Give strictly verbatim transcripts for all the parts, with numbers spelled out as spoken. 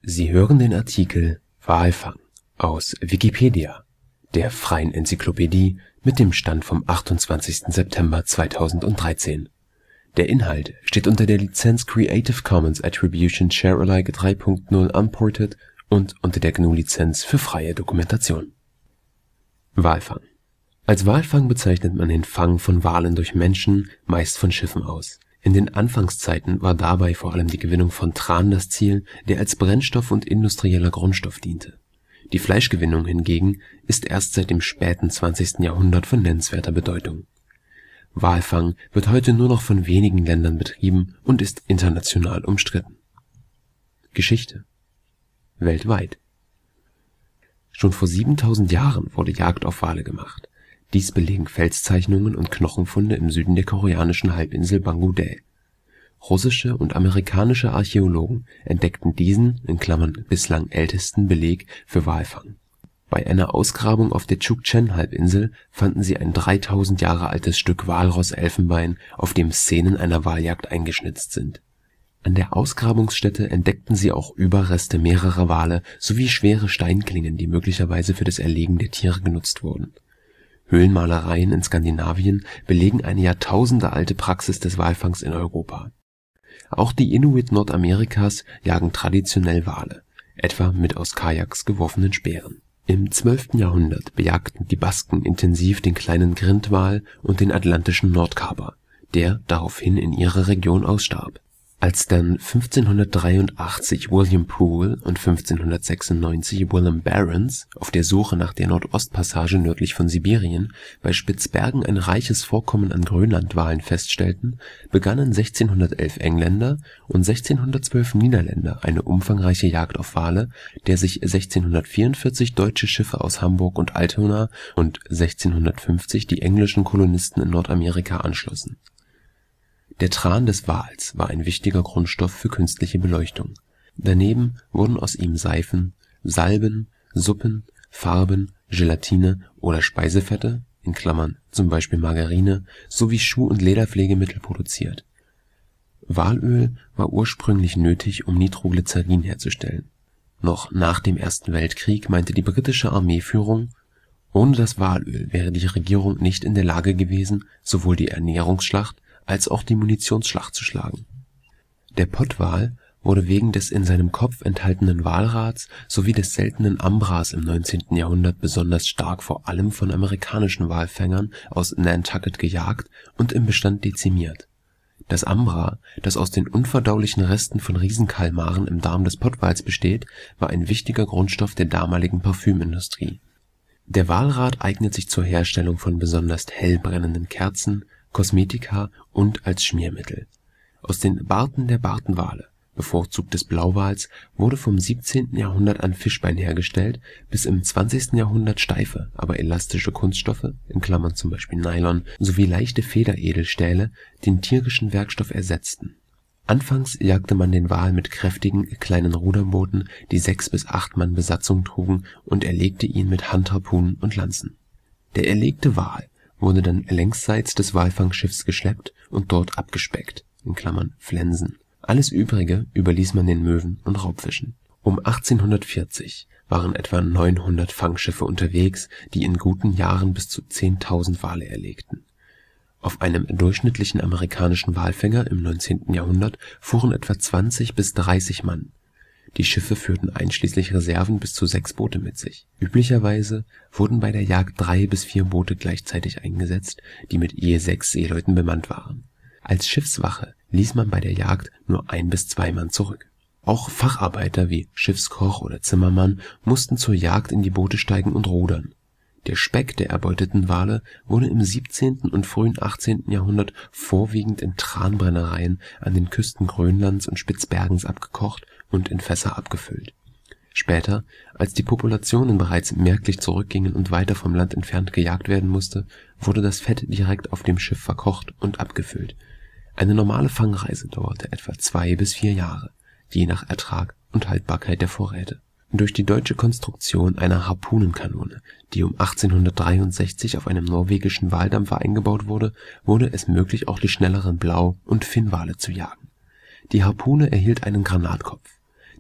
Sie hören den Artikel Walfang, aus Wikipedia, der freien Enzyklopädie. Mit dem Stand vom achtundzwanzigsten September zweitausenddreizehn. Der Inhalt steht unter der Lizenz Creative Commons Attribution Share Alike drei Punkt null Unported und unter der G N U Lizenz für freie Dokumentation. Walfang. Als Walfang bezeichnet man den Fang von Walen durch Menschen, meist von Schiffen aus. In den Anfangszeiten war dabei vor allem die Gewinnung von Tran das Ziel, der als Brennstoff und industrieller Grundstoff diente. Die Fleischgewinnung hingegen ist erst seit dem späten zwanzigsten Jahrhundert von nennenswerter Bedeutung. Walfang wird heute nur noch von wenigen Ländern betrieben und ist international umstritten. Geschichte. Weltweit. Schon vor siebentausend Jahren wurde Jagd auf Wale gemacht. Dies belegen Felszeichnungen und Knochenfunde im Süden der koreanischen Halbinsel Bangu-dae. Russische und amerikanische Archäologen entdeckten diesen in Klammern bislang ältesten Beleg für Walfang. Bei einer Ausgrabung auf der Tschuktschen-Halbinsel fanden sie ein dreitausend Jahre altes Stück Walross-Elfenbein, auf dem Szenen einer Waljagd eingeschnitzt sind. An der Ausgrabungsstätte entdeckten sie auch Überreste mehrerer Wale sowie schwere Steinklingen, die möglicherweise für das Erlegen der Tiere genutzt wurden. Höhlenmalereien in Skandinavien belegen eine jahrtausendealte Praxis des Walfangs in Europa. Auch die Inuit Nordamerikas jagen traditionell Wale, etwa mit aus Kajaks geworfenen Speeren. Im zwölften Jahrhundert bejagten die Basken intensiv den kleinen Grindwal und den atlantischen Nordkaper, der daraufhin in ihrer Region ausstarb. Als dann fünfzehnhundertdreiundachtzig William Poole und fünfzehnhundertsechsundneunzig Willem Barents auf der Suche nach der Nordostpassage nördlich von Sibirien bei Spitzbergen ein reiches Vorkommen an Grönlandwalen feststellten, begannen sechzehnhundertelf Engländer und sechzehnhundertzwölf Niederländer eine umfangreiche Jagd auf Wale, der sich sechzehnhundertvierundvierzig deutsche Schiffe aus Hamburg und Altona und sechzehnhundertfünfzig die englischen Kolonisten in Nordamerika anschlossen. Der Tran des Wals war ein wichtiger Grundstoff für künstliche Beleuchtung. Daneben wurden aus ihm Seifen, Salben, Suppen, Farben, Gelatine oder Speisefette (in Klammern zum Beispiel Margarine) sowie Schuh - und Lederpflegemittel produziert. Walöl war ursprünglich nötig, um Nitroglycerin herzustellen. Noch nach dem Ersten Weltkrieg meinte die britische Armeeführung, ohne das Walöl wäre die Regierung nicht in der Lage gewesen, sowohl die Ernährungsschlacht als auch die Munitionsschlacht zu schlagen. Der Pottwal wurde wegen des in seinem Kopf enthaltenen Walrats sowie des seltenen Ambras im neunzehnten Jahrhundert besonders stark vor allem von amerikanischen Walfängern aus Nantucket gejagt und im Bestand dezimiert. Das Ambra, das aus den unverdaulichen Resten von Riesenkalmaren im Darm des Pottwals besteht, war ein wichtiger Grundstoff der damaligen Parfümindustrie. Der Walrat eignet sich zur Herstellung von besonders hell brennenden Kerzen, Kosmetika und als Schmiermittel. Aus den Barten der Bartenwale, bevorzugt des Blauwals, wurde vom siebzehnten Jahrhundert an Fischbein hergestellt, bis im zwanzigsten Jahrhundert steife, aber elastische Kunststoffe (in Klammern zum Beispiel Nylon) sowie leichte Federedelstähle den tierischen Werkstoff ersetzten. Anfangs jagte man den Wal mit kräftigen, kleinen Ruderbooten, die sechs bis acht Mann Besatzung trugen, und erlegte ihn mit Handharpunen und Lanzen. Der erlegte Wal wurde dann längsseits des Walfangschiffs geschleppt und dort abgespeckt (in Klammern Flensen). Alles Übrige überließ man den Möwen und Raubfischen. Um achtzehnhundertvierzig waren etwa neunhundert Fangschiffe unterwegs, die in guten Jahren bis zu zehntausend Wale erlegten. Auf einem durchschnittlichen amerikanischen Walfänger im neunzehnten Jahrhundert fuhren etwa zwanzig bis dreißig Mann. Die Schiffe führten einschließlich Reserven bis zu sechs Boote mit sich. Üblicherweise wurden bei der Jagd drei bis vier Boote gleichzeitig eingesetzt, die mit je sechs Seeleuten bemannt waren. Als Schiffswache ließ man bei der Jagd nur ein bis zwei Mann zurück. Auch Facharbeiter wie Schiffskoch oder Zimmermann mussten zur Jagd in die Boote steigen und rudern. Der Speck der erbeuteten Wale wurde im siebzehnten und frühen achtzehnten Jahrhundert vorwiegend in Tranbrennereien an den Küsten Grönlands und Spitzbergens abgekocht und in Fässer abgefüllt. Später, als die Populationen bereits merklich zurückgingen und weiter vom Land entfernt gejagt werden musste, wurde das Fett direkt auf dem Schiff verkocht und abgefüllt. Eine normale Fangreise dauerte etwa zwei bis vier Jahre, je nach Ertrag und Haltbarkeit der Vorräte. Durch die deutsche Konstruktion einer Harpunenkanone, die um achtzehnhundertdreiundsechzig auf einem norwegischen Waldampfer eingebaut wurde, wurde es möglich, auch die schnelleren Blau- und Finnwale zu jagen. Die Harpune erhielt einen Granatkopf.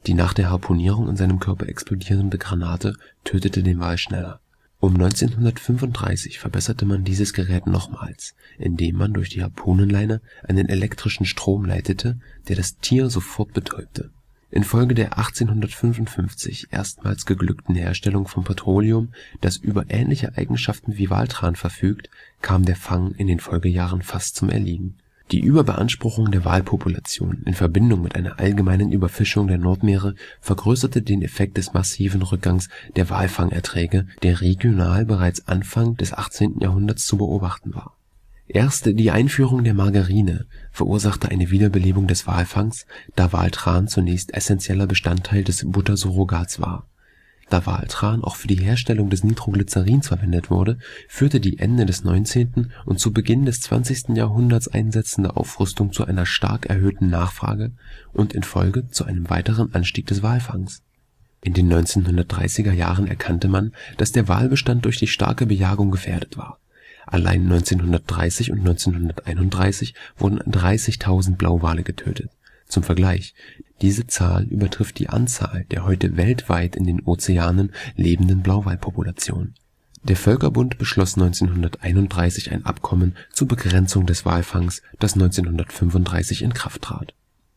Die nach der Harpunierung in seinem Körper explodierende Granate tötete den Wal schneller. Um neunzehnhundertfünfunddreißig verbesserte man dieses Gerät nochmals, indem man durch die Harpunenleine einen elektrischen Strom leitete, der das Tier sofort betäubte. Infolge der achtzehnhundertfünfundfünfzig erstmals geglückten Herstellung von Petroleum, das über ähnliche Eigenschaften wie Waltran verfügt, kam der Fang in den Folgejahren fast zum Erliegen. Die Überbeanspruchung der Walpopulation in Verbindung mit einer allgemeinen Überfischung der Nordmeere vergrößerte den Effekt des massiven Rückgangs der Walfangerträge, der regional bereits Anfang des achtzehnten Jahrhunderts zu beobachten war. Erst die Einführung der Margarine verursachte eine Wiederbelebung des Walfangs, da Waltran zunächst essenzieller Bestandteil des Buttersurrogats war. Da Waltran auch für die Herstellung des Nitroglycerins verwendet wurde, führte die Ende des neunzehnten und zu Beginn des zwanzigsten Jahrhunderts einsetzende Aufrüstung zu einer stark erhöhten Nachfrage und in Folge zu einem weiteren Anstieg des Walfangs. In den neunzehnhundertdreißiger Jahren erkannte man, dass der Walbestand durch die starke Bejagung gefährdet war. Allein neunzehnhundertdreißig und neunzehnhunderteinunddreißig wurden dreißigtausend Blauwale getötet. Zum Vergleich: Diese Zahl übertrifft die Anzahl der heute weltweit in den Ozeanen lebenden Blauwalpopulation. Der Völkerbund beschloss neunzehnhunderteinunddreißig ein Abkommen zur Begrenzung des Walfangs, das neunzehnhundertfünfunddreißig in Kraft trat.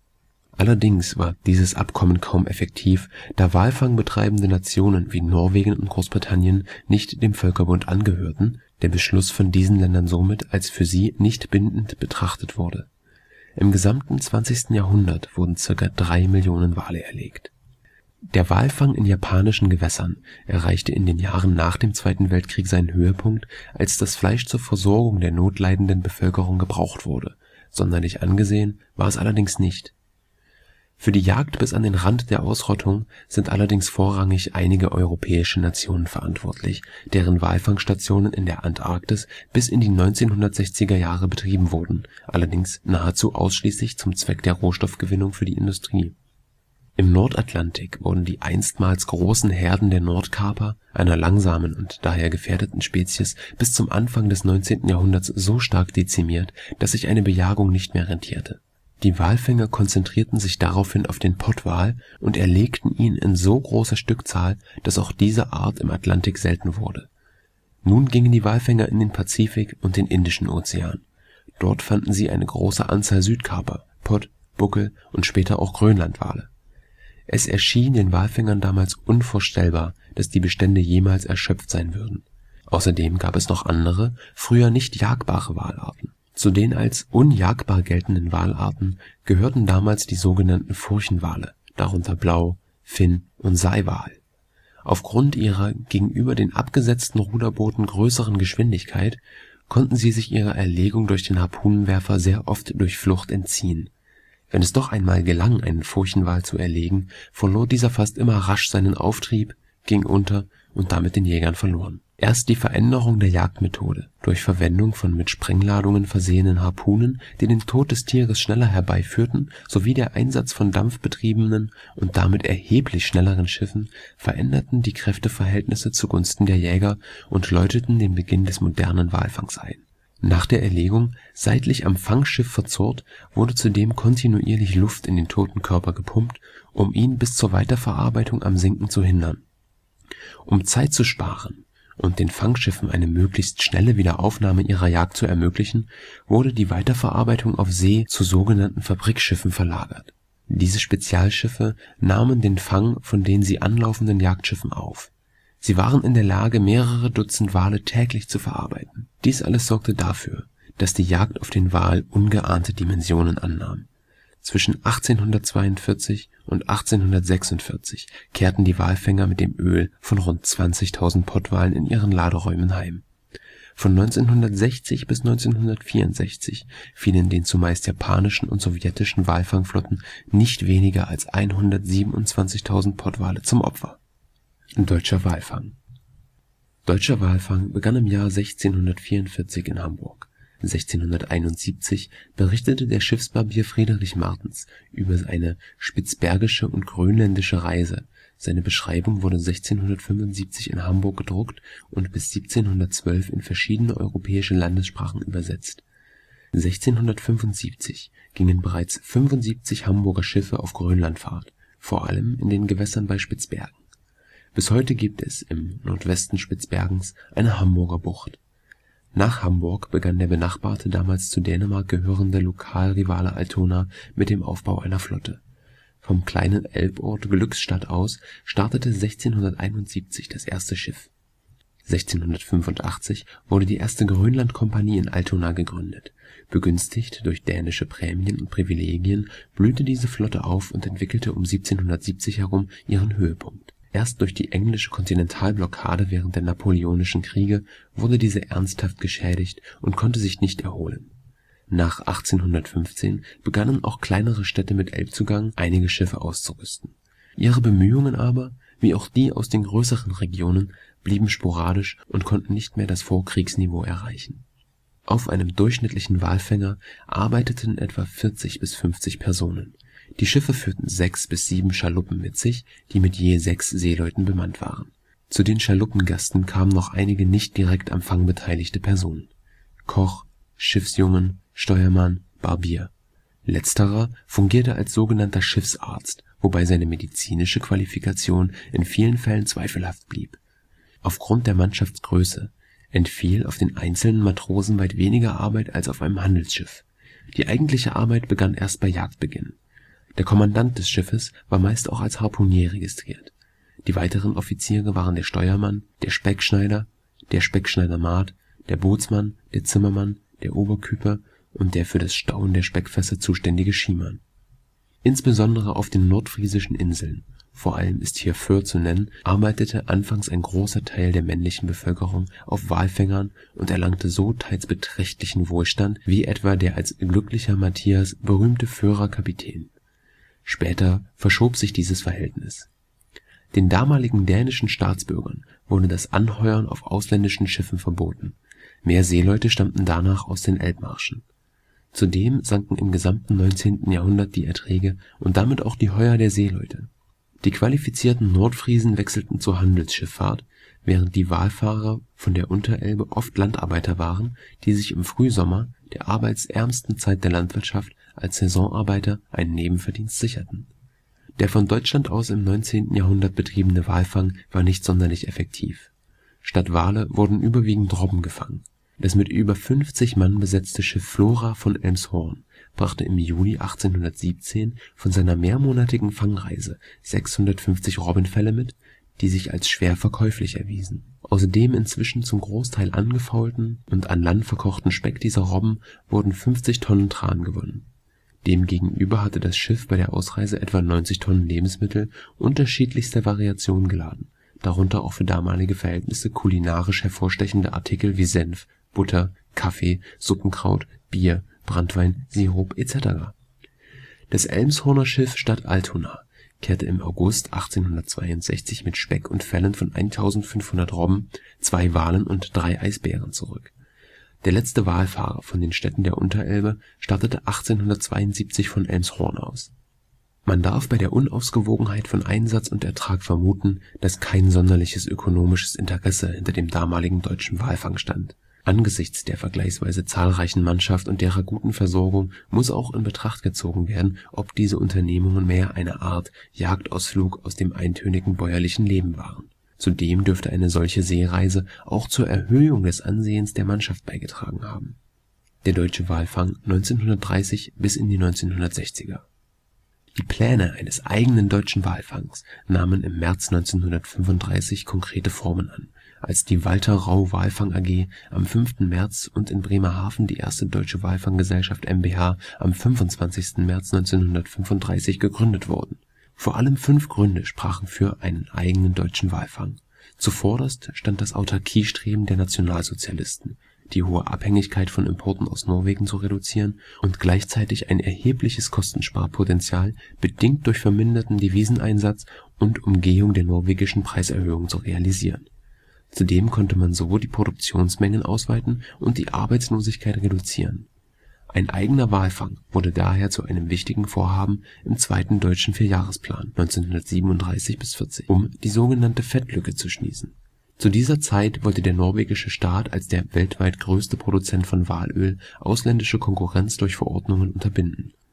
Allerdings war dieses Abkommen kaum effektiv, da Walfang betreibende Nationen wie Norwegen und Großbritannien nicht dem Völkerbund angehörten, der Beschluss von diesen Ländern somit als für sie nicht bindend betrachtet wurde. Im gesamten zwanzigsten Jahrhundert wurden ca. drei Millionen Wale erlegt. Der Walfang in japanischen Gewässern erreichte in den Jahren nach dem Zweiten Weltkrieg seinen Höhepunkt, als das Fleisch zur Versorgung der notleidenden Bevölkerung gebraucht wurde. Sonderlich angesehen war es allerdings nicht. Für die Jagd bis an den Rand der Ausrottung sind allerdings vorrangig einige europäische Nationen verantwortlich, deren Walfangstationen in der Antarktis bis in die neunzehnhundertsechziger Jahre betrieben wurden, allerdings nahezu ausschließlich zum Zweck der Rohstoffgewinnung für die Industrie. Im Nordatlantik wurden die einstmals großen Herden der Nordkaper, einer langsamen und daher gefährdeten Spezies, bis zum Anfang des neunzehnten Jahrhunderts so stark dezimiert, dass sich eine Bejagung nicht mehr rentierte. Die Walfänger konzentrierten sich daraufhin auf den Pottwal und erlegten ihn in so großer Stückzahl, dass auch diese Art im Atlantik selten wurde. Nun gingen die Walfänger in den Pazifik und den Indischen Ozean. Dort fanden sie eine große Anzahl Südkaper, Pott, Buckel und später auch Grönlandwale. Es erschien den Walfängern damals unvorstellbar, dass die Bestände jemals erschöpft sein würden. Außerdem gab es noch andere, früher nicht jagbare Walarten. Zu den als unjagbar geltenden Walarten gehörten damals die sogenannten Furchenwale, darunter Blau -, Finn - und Seiwal. Aufgrund ihrer gegenüber den abgesetzten Ruderbooten größeren Geschwindigkeit konnten sie sich ihrer Erlegung durch den Harpunenwerfer sehr oft durch Flucht entziehen. Wenn es doch einmal gelang, einen Furchenwal zu erlegen, verlor dieser fast immer rasch seinen Auftrieb, ging unter und damit den Jägern verloren. Erst die Veränderung der Jagdmethode durch Verwendung von mit Sprengladungen versehenen Harpunen, die den Tod des Tieres schneller herbeiführten, sowie der Einsatz von dampfbetriebenen und damit erheblich schnelleren Schiffen veränderten die Kräfteverhältnisse zugunsten der Jäger und läuteten den Beginn des modernen Walfangs ein. Nach der Erlegung, seitlich am Fangschiff verzurrt, wurde zudem kontinuierlich Luft in den toten Körper gepumpt, um ihn bis zur Weiterverarbeitung am Sinken zu hindern. Um Zeit zu sparen und den Fangschiffen eine möglichst schnelle Wiederaufnahme ihrer Jagd zu ermöglichen, wurde die Weiterverarbeitung auf See zu sogenannten Fabrikschiffen verlagert. Diese Spezialschiffe nahmen den Fang von den sie anlaufenden Jagdschiffen auf. Sie waren in der Lage, mehrere Dutzend Wale täglich zu verarbeiten. Dies alles sorgte dafür, dass die Jagd auf den Wal ungeahnte Dimensionen annahm. Zwischen achtzehnhundertzweiundvierzig und achtzehnhundertsechsundvierzig kehrten die Walfänger mit dem Öl von rund zwanzigtausend Pottwalen in ihren Laderäumen heim. Von neunzehnhundertsechzig bis neunzehnhundertvierundsechzig fielen den zumeist japanischen und sowjetischen Walfangflotten nicht weniger als hundertsiebenundzwanzigtausend Pottwale zum Opfer. Deutscher Walfang. Deutscher Walfang begann im Jahr sechzehnhundertvierundvierzig in Hamburg. sechzehnhunderteinundsiebzig berichtete der Schiffsbarbier Friedrich Martens über eine spitzbergische und grönländische Reise. Seine Beschreibung wurde sechzehnhundertfünfundsiebzig in Hamburg gedruckt und bis siebzehnhundertzwölf in verschiedene europäische Landessprachen übersetzt. sechzehnhundertfünfundsiebzig gingen bereits fünfundsiebzig Hamburger Schiffe auf Grönlandfahrt, vor allem in den Gewässern bei Spitzbergen. Bis heute gibt es im Nordwesten Spitzbergens eine Hamburger Bucht. Nach Hamburg begann der benachbarte, damals zu Dänemark gehörende Lokalrivale Altona mit dem Aufbau einer Flotte. Vom kleinen Elbort Glückstadt aus startete sechzehnhunderteinundsiebzig das erste Schiff. sechzehnhundertfünfundachtzig wurde die erste Grönlandkompanie in Altona gegründet. Begünstigt durch dänische Prämien und Privilegien blühte diese Flotte auf und entwickelte um siebzehnhundertsiebzig herum ihren Höhepunkt. Erst durch die englische Kontinentalblockade während der Napoleonischen Kriege wurde diese ernsthaft geschädigt und konnte sich nicht erholen. Nach achtzehnhundertfünfzehn begannen auch kleinere Städte mit Elbzugang einige Schiffe auszurüsten. Ihre Bemühungen aber, wie auch die aus den größeren Regionen, blieben sporadisch und konnten nicht mehr das Vorkriegsniveau erreichen. Auf einem durchschnittlichen Walfänger arbeiteten etwa vierzig bis fünfzig Personen. Die Schiffe führten sechs bis sieben Schaluppen mit sich, die mit je sechs Seeleuten bemannt waren. Zu den Schaluppengasten kamen noch einige nicht direkt am Fang beteiligte Personen: Koch, Schiffsjungen, Steuermann, Barbier. Letzterer fungierte als sogenannter Schiffsarzt, wobei seine medizinische Qualifikation in vielen Fällen zweifelhaft blieb. Aufgrund der Mannschaftsgröße entfiel auf den einzelnen Matrosen weit weniger Arbeit als auf einem Handelsschiff. Die eigentliche Arbeit begann erst bei Jagdbeginn. Der Kommandant des Schiffes war meist auch als Harpunier registriert. Die weiteren Offiziere waren der Steuermann, der Speckschneider, der Speckschneidermaat, der Bootsmann, der Zimmermann, der Oberküper und der für das Stauen der Speckfässer zuständige Schiemann. Insbesondere auf den nordfriesischen Inseln, vor allem ist hier Föhr zu nennen, arbeitete anfangs ein großer Teil der männlichen Bevölkerung auf Walfängern und erlangte so teils beträchtlichen Wohlstand, wie etwa der als Glücklicher Matthias berühmte Föhrer Kapitän. Später verschob sich dieses Verhältnis. Den damaligen dänischen Staatsbürgern wurde das Anheuern auf ausländischen Schiffen verboten. Mehr Seeleute stammten danach aus den Elbmarschen. Zudem sanken im gesamten neunzehnten Jahrhundert die Erträge und damit auch die Heuer der Seeleute. Die qualifizierten Nordfriesen wechselten zur Handelsschifffahrt, während die Walfahrer von der Unterelbe oft Landarbeiter waren, die sich im Frühsommer, der arbeitsärmsten Zeit der Landwirtschaft, als Saisonarbeiter einen Nebenverdienst sicherten. Der von Deutschland aus im neunzehnten Jahrhundert betriebene Walfang war nicht sonderlich effektiv. Statt Wale wurden überwiegend Robben gefangen. Das mit über fünfzig Mann besetzte Schiff Flora von Elmshorn brachte im Juli achtzehnhundertsiebzehn von seiner mehrmonatigen Fangreise sechshundertfünfzig Robbenfelle mit, die sich als schwer verkäuflich erwiesen. Aus dem inzwischen zum Großteil angefaulten und an Land verkochten Speck dieser Robben wurden fünfzig Tonnen Tran gewonnen. Demgegenüber hatte das Schiff bei der Ausreise etwa neunzig Tonnen Lebensmittel unterschiedlichster Variation geladen, darunter auch für damalige Verhältnisse kulinarisch hervorstechende Artikel wie Senf, Butter, Kaffee, Suppenkraut, Bier, Branntwein, Sirup et cetera. Das Elmshorner Schiff Stadt Altona kehrte im August achtzehnhundertzweiundsechzig mit Speck und Fellen von eintausendfünfhundert Robben, zwei Walen und drei Eisbären zurück. Der letzte Walfahrer von den Städten der Unterelbe startete achtzehnhundertzweiundsiebzig von Elmshorn aus. Man darf bei der Unausgewogenheit von Einsatz und Ertrag vermuten, dass kein sonderliches ökonomisches Interesse hinter dem damaligen deutschen Walfang stand. Angesichts der vergleichsweise zahlreichen Mannschaft und derer guten Versorgung muss auch in Betracht gezogen werden, ob diese Unternehmungen mehr eine Art Jagdausflug aus dem eintönigen bäuerlichen Leben waren. Zudem dürfte eine solche Seereise auch zur Erhöhung des Ansehens der Mannschaft beigetragen haben. Der deutsche Walfang neunzehnhundertdreißig bis in die neunzehnhundertsechziger. Die Pläne eines eigenen deutschen Walfangs nahmen im März neunzehnhundertfünfunddreißig konkrete Formen an, als die Walter Rau Walfang A G am fünften März und in Bremerhaven die erste Deutsche Walfanggesellschaft mbH am fünfundzwanzigsten März neunzehnhundertfünfunddreißig gegründet wurden. Vor allem fünf Gründe sprachen für einen eigenen deutschen Walfang. Zuvorderst stand das Autarkiestreben der Nationalsozialisten, die hohe Abhängigkeit von Importen aus Norwegen zu reduzieren und gleichzeitig ein erhebliches Kostensparpotenzial, bedingt durch verminderten Deviseneinsatz und Umgehung der norwegischen Preiserhöhung, zu realisieren. Zudem konnte man so die Produktionsmengen ausweiten und die Arbeitslosigkeit reduzieren. Ein eigener Walfang wurde daher zu einem wichtigen Vorhaben im zweiten deutschen Vierjahresplan neunzehnhundertsiebenunddreißig bis vierzig, um die sogenannte Fettlücke zu schließen. Zu dieser Zeit wollte der norwegische Staat als der weltweit größte Produzent von Walöl ausländische Konkurrenz durch Verordnungen unterbinden.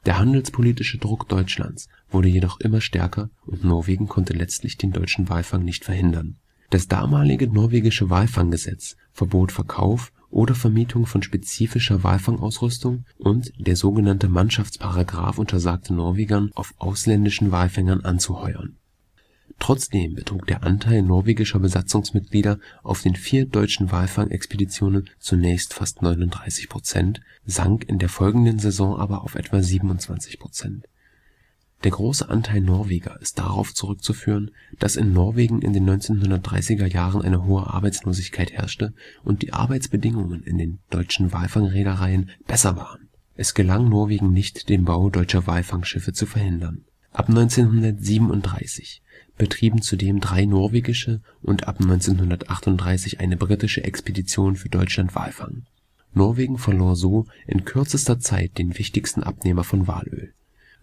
Der handelspolitische Druck Deutschlands wurde jedoch immer stärker und Norwegen konnte letztlich den deutschen Walfang nicht verhindern. Das damalige norwegische Walfanggesetz verbot Verkauf oder Vermietung von spezifischer Walfangausrüstung und der sogenannte Mannschaftsparagraf untersagte Norwegern, auf ausländischen Walfängern anzuheuern. Trotzdem betrug der Anteil norwegischer Besatzungsmitglieder auf den vier deutschen Walfangexpeditionen zunächst fast neununddreißig Prozent, sank in der folgenden Saison aber auf etwa siebenundzwanzig Prozent. Der große Anteil Norweger ist darauf zurückzuführen, dass in Norwegen in den neunzehnhundertdreißiger Jahren eine hohe Arbeitslosigkeit herrschte und die Arbeitsbedingungen in den deutschen Walfangreedereien besser waren. Es gelang Norwegen nicht, den Bau deutscher Walfangschiffe zu verhindern. Ab neunzehnhundertsiebenunddreißig betrieben zudem drei norwegische und ab neunzehnhundertachtunddreißig eine britische Expedition für Deutschland Walfang. Norwegen verlor so in kürzester Zeit den wichtigsten Abnehmer von Walöl.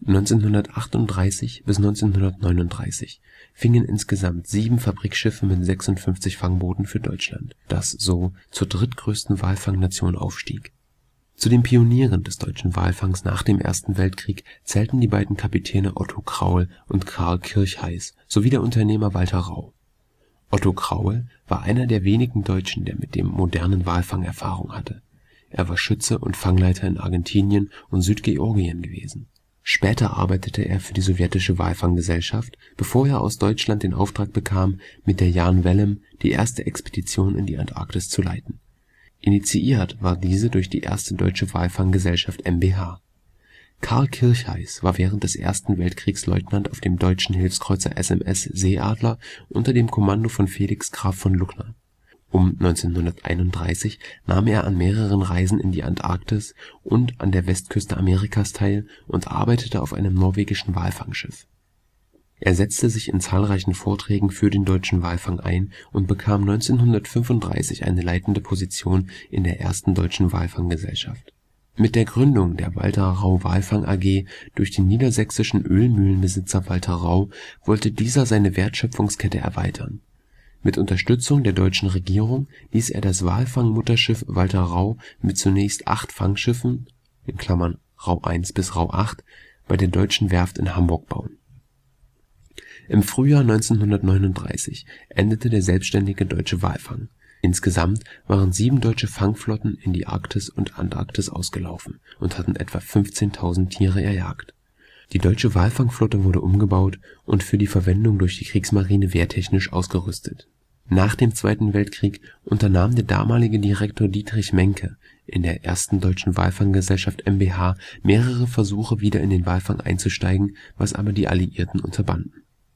neunzehnhundertachtunddreißig bis neunzehnhundertneununddreißig fingen insgesamt sieben Fabrikschiffe mit sechsundfünfzig Fangbooten für Deutschland, das so zur drittgrößten Walfangnation aufstieg. Zu den Pionieren des deutschen Walfangs nach dem Ersten Weltkrieg zählten die beiden Kapitäne Otto Kraul und Karl Kircheiß sowie der Unternehmer Walter Rau. Otto Kraul war einer der wenigen Deutschen, der mit dem modernen Walfang Erfahrung hatte. Er war Schütze und Fangleiter in Argentinien und Südgeorgien gewesen. Später arbeitete er für die sowjetische Walfanggesellschaft, bevor er aus Deutschland den Auftrag bekam, mit der Jan Wellem die erste Expedition in die Antarktis zu leiten. Initiiert war diese durch die erste Deutsche Walfang-Gesellschaft mbH. Karl Kircheiß war während des Ersten Weltkriegs Leutnant auf dem deutschen Hilfskreuzer S M S Seeadler unter dem Kommando von Felix Graf von Luckner. Um neunzehnhunderteinunddreißig nahm er an mehreren Reisen in die Antarktis und an der Westküste Amerikas teil und arbeitete auf einem norwegischen Walfangschiff. Er setzte sich in zahlreichen Vorträgen für den deutschen Walfang ein und bekam neunzehnhundertfünfunddreißig eine leitende Position in der ersten Deutschen Walfang-Gesellschaft. Mit der Gründung der Walter Rau Walfang A G durch den niedersächsischen Ölmühlenbesitzer Walter Rau wollte dieser seine Wertschöpfungskette erweitern. Mit Unterstützung der deutschen Regierung ließ er das Walfang-Mutterschiff Walter Rau mit zunächst acht Fangschiffen (in Klammern Rau eins bis Rau acht) bei der Deutschen Werft in Hamburg bauen. Im Frühjahr neunzehnhundertneununddreißig endete der selbstständige deutsche Walfang. Insgesamt waren sieben deutsche Fangflotten in die Arktis und Antarktis ausgelaufen und hatten etwa fünfzehntausend Tiere erjagt. Die deutsche Walfangflotte wurde umgebaut und für die Verwendung durch die Kriegsmarine wehrtechnisch ausgerüstet. Nach dem Zweiten Weltkrieg unternahm der damalige Direktor Dietrich Menke in der ersten Deutschen Walfang-Gesellschaft mbH mehrere Versuche, wieder in den Walfang einzusteigen, was aber die Alliierten unterbanden.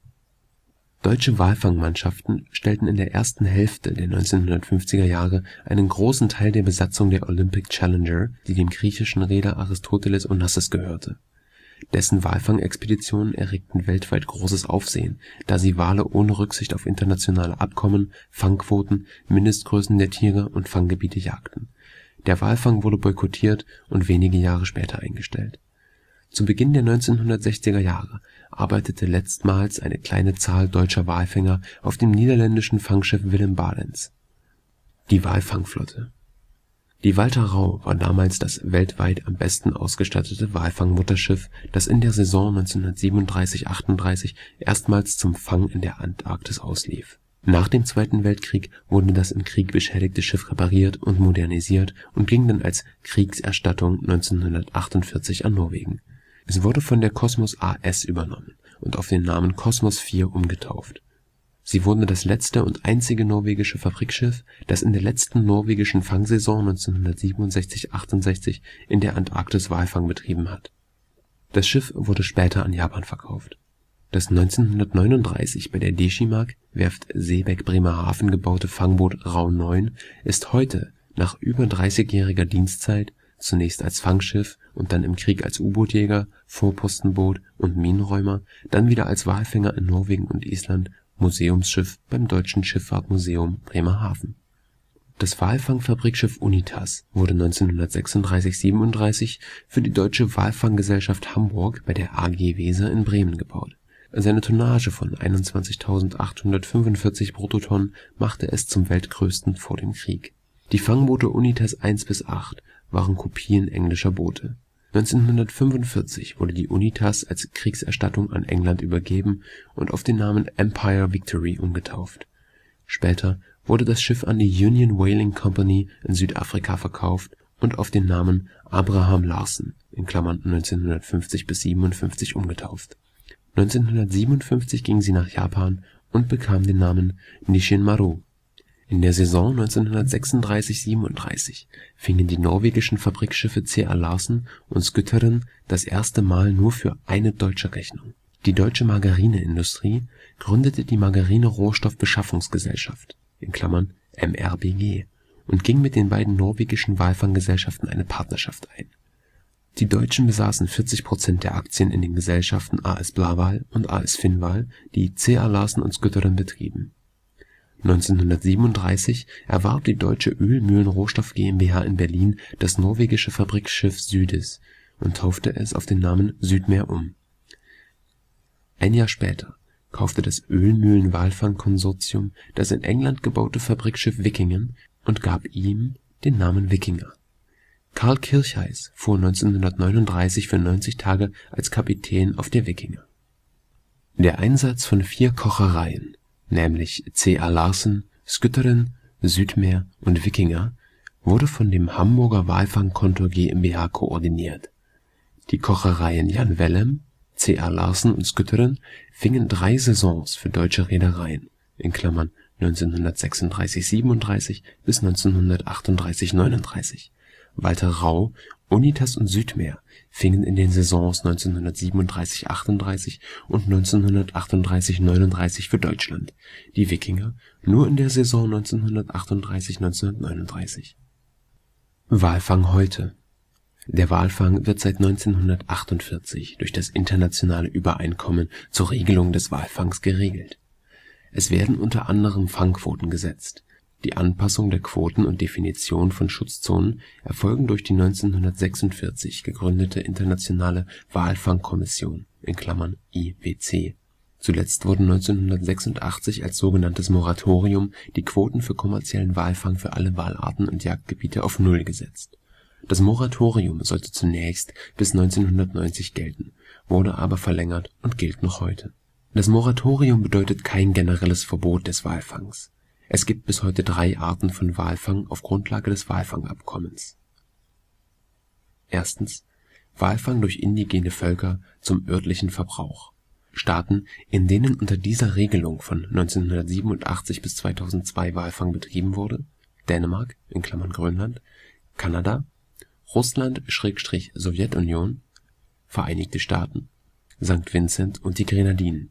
Deutsche Walfangmannschaften stellten in der ersten Hälfte der neunzehnhundertfünfziger Jahre einen großen Teil der Besatzung der Olympic Challenger, die dem griechischen Reeder Aristoteles Onassis gehörte. Dessen Walfangexpeditionen erregten weltweit großes Aufsehen, da sie Wale ohne Rücksicht auf internationale Abkommen, Fangquoten, Mindestgrößen der Tiere und Fanggebiete jagten. Der Walfang wurde boykottiert und wenige Jahre später eingestellt. Zu Beginn der neunzehnhundertsechziger Jahre arbeitete letztmals eine kleine Zahl deutscher Walfänger auf dem niederländischen Fangschiff Willem Barents. Die Walfangflotte. Die Walter Rau war damals das weltweit am besten ausgestattete Walfangmutterschiff, das in der Saison neunzehnhundertsiebenunddreißig achtunddreißig erstmals zum Fang in der Antarktis auslief. Nach dem Zweiten Weltkrieg wurde das im Krieg beschädigte Schiff repariert und modernisiert und ging dann als Kriegserstattung neunzehnhundertachtundvierzig an Norwegen. Es wurde von der Kosmos A S übernommen und auf den Namen Kosmos vier umgetauft. Sie wurde das letzte und einzige norwegische Fabrikschiff, das in der letzten norwegischen Fangsaison neunzehnhundertsiebenundsechzig achtundsechzig in der Antarktis Walfang betrieben hat. Das Schiff wurde später an Japan verkauft. Das neunzehnhundertneununddreißig bei der Deschimag, Werft Seebeck Bremerhaven gebaute Fangboot Rau neun ist heute nach über dreißigjähriger Dienstzeit, zunächst als Fangschiff und dann im Krieg als U-Bootjäger, Vorpostenboot und Minenräumer, dann wieder als Walfänger in Norwegen und Island, Museumsschiff beim Deutschen Schiffahrtsmuseum Bremerhaven. Das Walfangfabrikschiff Unitas wurde neunzehnhundertsechsunddreißig siebenunddreißig für die Deutsche Walfanggesellschaft Hamburg bei der A G Weser in Bremen gebaut. Seine Tonnage von einundzwanzigtausendachthundertfünfundvierzig Bruttotonnen machte es zum weltgrößten vor dem Krieg. Die Fangboote Unitas eins bis acht waren Kopien englischer Boote. neunzehnhundertfünfundvierzig wurde die Unitas als Kriegserstattung an England übergeben und auf den Namen Empire Victory umgetauft. Später wurde das Schiff an die Union Whaling Company in Südafrika verkauft und auf den Namen Abraham Larsen (neunzehnhundertfünfzig bis siebenundfünfzig) umgetauft. neunzehnhundertsiebenundfünfzig ging sie nach Japan und bekam den Namen Nisshin Maru. In der Saison neunzehnhundertsechsunddreißig siebenunddreißig fingen die norwegischen Fabrikschiffe C A Larsen und Skytteren das erste Mal nur für eine deutsche Rechnung. Die Deutsche Margarineindustrie gründete die Margarine-Rohstoff-Beschaffungsgesellschaft (M R B G) und ging mit den beiden norwegischen Walfanggesellschaften eine Partnerschaft ein. Die Deutschen besaßen vierzig Prozent der Aktien in den Gesellschaften A S Blaahval und A S Finnval, die C A Larsen und Skytteren betrieben. neunzehnhundertsiebenunddreißig erwarb die Deutsche Ölmühlen-Rohstoff GmbH in Berlin das norwegische Fabrikschiff Sydis und taufte es auf den Namen Südmeer um. Ein Jahr später kaufte das Ölmühlen-Walfang-Konsortium das in England gebaute Fabrikschiff Vikingen und gab ihm den Namen Wikinger. Carl Kircheiss fuhr neunzehnhundertneununddreißig für neunzig Tage als Kapitän auf der Wikinger. Der Einsatz von vier Kochereien, nämlich C A Larsen, Skytteren, Südmeer und Wikinger, wurde von dem Hamburger Walfang-Kontor GmbH koordiniert. Die Kochereien Jan Wellem, C A Larsen und Skytteren fingen drei Saisons für deutsche Reedereien (neunzehnhundertsechsunddreißig siebenunddreißig bis neunzehnhundertachtunddreißig neununddreißig). Walter Rau, Unitas und Südmeer fingen in den Saisons neunzehnhundertsiebenunddreißig achtunddreißig und neunzehnhundertachtunddreißig neununddreißig für Deutschland, die Wikinger nur in der Saison neunzehnhundertachtunddreißig neunzehnhundertneununddreißig. Walfang heute. Der Walfang wird seit neunzehnhundertachtundvierzig durch das Internationale Übereinkommen zur Regelung des Walfangs geregelt. Es werden unter anderem Fangquoten gesetzt. Die Anpassung der Quoten und Definition von Schutzzonen erfolgen durch die neunzehnhundertsechsundvierzig gegründete Internationale Walfangkommission (I W C). Zuletzt wurden neunzehnhundertsechsundachtzig als sogenanntes Moratorium die Quoten für kommerziellen Walfang für alle Walarten und Jagdgebiete auf Null gesetzt. Das Moratorium sollte zunächst bis neunzehnhundertneunzig gelten, wurde aber verlängert und gilt noch heute. Das Moratorium bedeutet kein generelles Verbot des Walfangs. Es gibt bis heute drei Arten von Walfang auf Grundlage des Walfangabkommens. Erstens Walfang durch indigene Völker zum örtlichen Verbrauch. Staaten, in denen unter dieser Regelung von neunzehnhundertsiebenundachtzig bis zweitausendzwei Walfang betrieben wurde: Dänemark (Grönland), Kanada, Russland/Sowjetunion, Vereinigte Staaten, Sankt Vincent und die Grenadinen.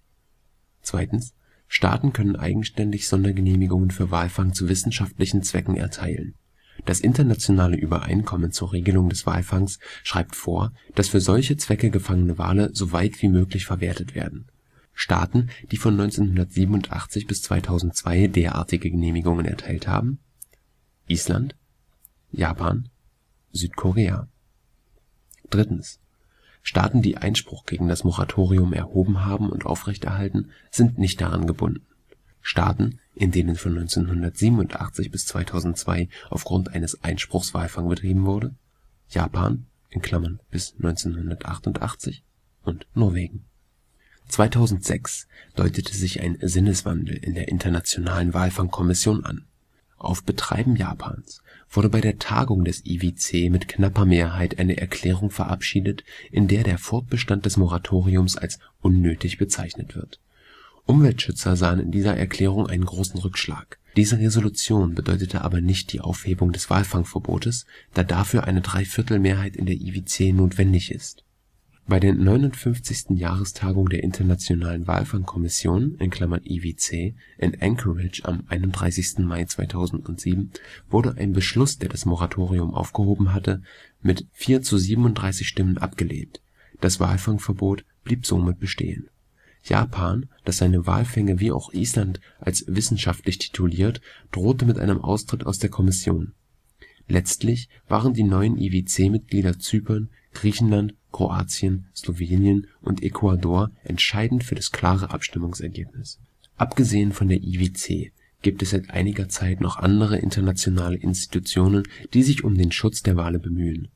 Zweitens Staaten können eigenständig Sondergenehmigungen für Walfang zu wissenschaftlichen Zwecken erteilen. Das Internationale Übereinkommen zur Regelung des Walfangs schreibt vor, dass für solche Zwecke gefangene Wale so weit wie möglich verwertet werden. Staaten, die von neunzehnhundertsiebenundachtzig bis zweitausendzwei derartige Genehmigungen erteilt haben: Island, Japan, Südkorea. Drittens Staaten, die Einspruch gegen das Moratorium erhoben haben und aufrechterhalten, sind nicht daran gebunden. Staaten, in denen von neunzehnhundertsiebenundachtzig bis zweitausendzwei aufgrund eines Einspruchs Walfang betrieben wurde: Japan (bis neunzehnhundertachtundachtzig) und Norwegen. zweitausendsechs deutete sich ein Sinneswandel in der Internationalen Walfangkommission an. Auf Betreiben Japans wurde bei der Tagung des I W C mit knapper Mehrheit eine Erklärung verabschiedet, in der der Fortbestand des Moratoriums als unnötig bezeichnet wird. Umweltschützer sahen in dieser Erklärung einen großen Rückschlag. Diese Resolution bedeutete aber nicht die Aufhebung des Walfangverbotes, da dafür eine Dreiviertelmehrheit in der I W C notwendig ist. Bei der neunundfünfzigsten Jahrestagung der Internationalen Walfangkommission (I W C) in Anchorage am einunddreißigsten Mai zweitausendsieben wurde ein Beschluss, der das Moratorium aufgehoben hatte, mit vier zu siebenunddreißig Stimmen abgelehnt. Das Walfangverbot blieb somit bestehen. Japan, das seine Walfänge wie auch Island als wissenschaftlich tituliert, drohte mit einem Austritt aus der Kommission. Letztlich waren die neuen I W C-Mitglieder Zypern, Griechenland, Kroatien, Slowenien und Ecuador entscheidend für das klare Abstimmungsergebnis. Abgesehen von der I W C gibt es seit einiger Zeit noch andere internationale Institutionen, die sich um den Schutz der Wale bemühen.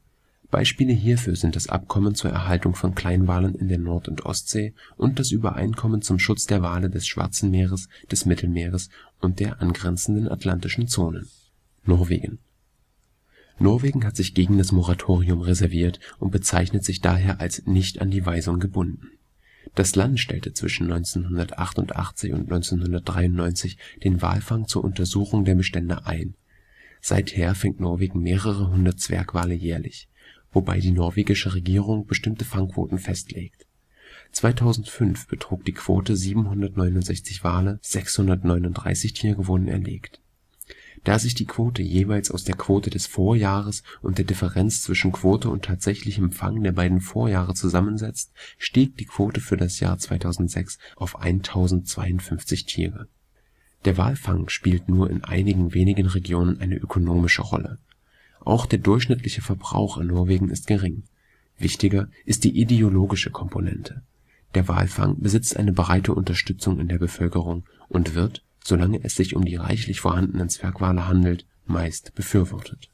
Beispiele hierfür sind das Abkommen zur Erhaltung von Kleinwalen in der Nord - und Ostsee und das Übereinkommen zum Schutz der Wale des Schwarzen Meeres, des Mittelmeeres und der angrenzenden atlantischen Zonen. Norwegen Norwegen hat sich gegen das Moratorium reserviert und bezeichnet sich daher als nicht an die Weisung gebunden. Das Land stellte zwischen neunzehnhundertachtundachtzig und neunzehnhundertdreiundneunzig den Walfang zur Untersuchung der Bestände ein. Seither fängt Norwegen mehrere hundert Zwergwale jährlich, wobei die norwegische Regierung bestimmte Fangquoten festlegt. zweitausendfünf betrug die Quote siebenhundertneunundsechzig Wale, sechshundertneununddreißig Tiere wurden erlegt. Da sich die Quote jeweils aus der Quote des Vorjahres und der Differenz zwischen Quote und tatsächlichem Fang der beiden Vorjahre zusammensetzt, stieg die Quote für das Jahr zweitausendsechs auf eintausendzweiundfünfzig Tiere. Der Walfang spielt nur in einigen wenigen Regionen eine ökonomische Rolle. Auch der durchschnittliche Verbrauch in Norwegen ist gering. Wichtiger ist die ideologische Komponente. Der Walfang besitzt eine breite Unterstützung in der Bevölkerung und wird, solange es sich um die reichlich vorhandenen Zwergwale handelt, meist befürwortet.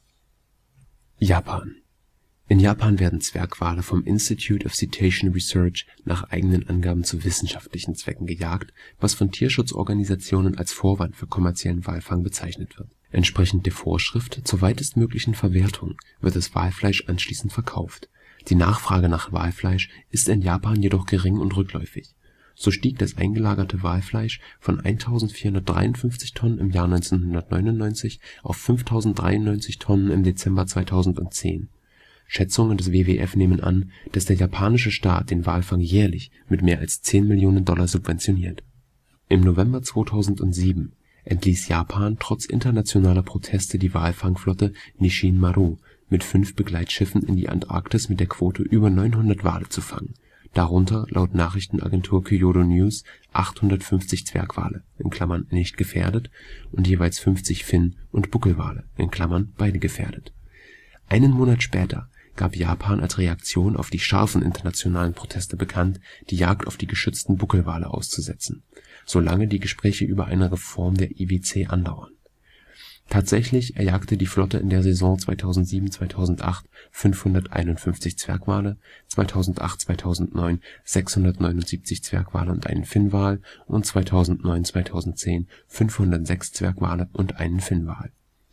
Japan In Japan werden Zwergwale vom Institute of Cetacean Research nach eigenen Angaben zu wissenschaftlichen Zwecken gejagt, was von Tierschutzorganisationen als Vorwand für kommerziellen Walfang bezeichnet wird. Entsprechend der Vorschrift zur weitestmöglichen Verwertung wird das Walfleisch anschließend verkauft. Die Nachfrage nach Walfleisch ist in Japan jedoch gering und rückläufig. So stieg das eingelagerte Walfleisch von eintausendvierhundertdreiundfünfzig Tonnen im Jahr neunzehnhundertneunundneunzig auf fünftausenddreiundneunzig Tonnen im Dezember zweitausendzehn. Schätzungen des W W F nehmen an, dass der japanische Staat den Walfang jährlich mit mehr als zehn Millionen Dollar subventioniert. Im November zweitausendsieben entließ Japan trotz internationaler Proteste die Walfangflotte Nisshin Maru mit fünf Begleitschiffen in die Antarktis mit der Quote, über neunhundert Wale zu fangen, darunter laut Nachrichtenagentur Kyodo News achthundertfünfzig Zwergwale (nicht gefährdet) und jeweils fünfzig Finn - und Buckelwale (beide gefährdet). Einen Monat später gab Japan als Reaktion auf die scharfen internationalen Proteste bekannt, die Jagd auf die geschützten Buckelwale auszusetzen, solange die Gespräche über eine Reform der I W C andauern. Tatsächlich erjagte die Flotte in der Saison zweitausendsieben zweitausendacht fünfhunderteinundfünfzig Zwergwale, zweitausendacht zweitausendneun sechshundertneunundsiebzig Zwergwale und einen Finnwal und zweitausendneun zweitausendzehn fünfhundertsechs Zwergwale und einen Finnwal.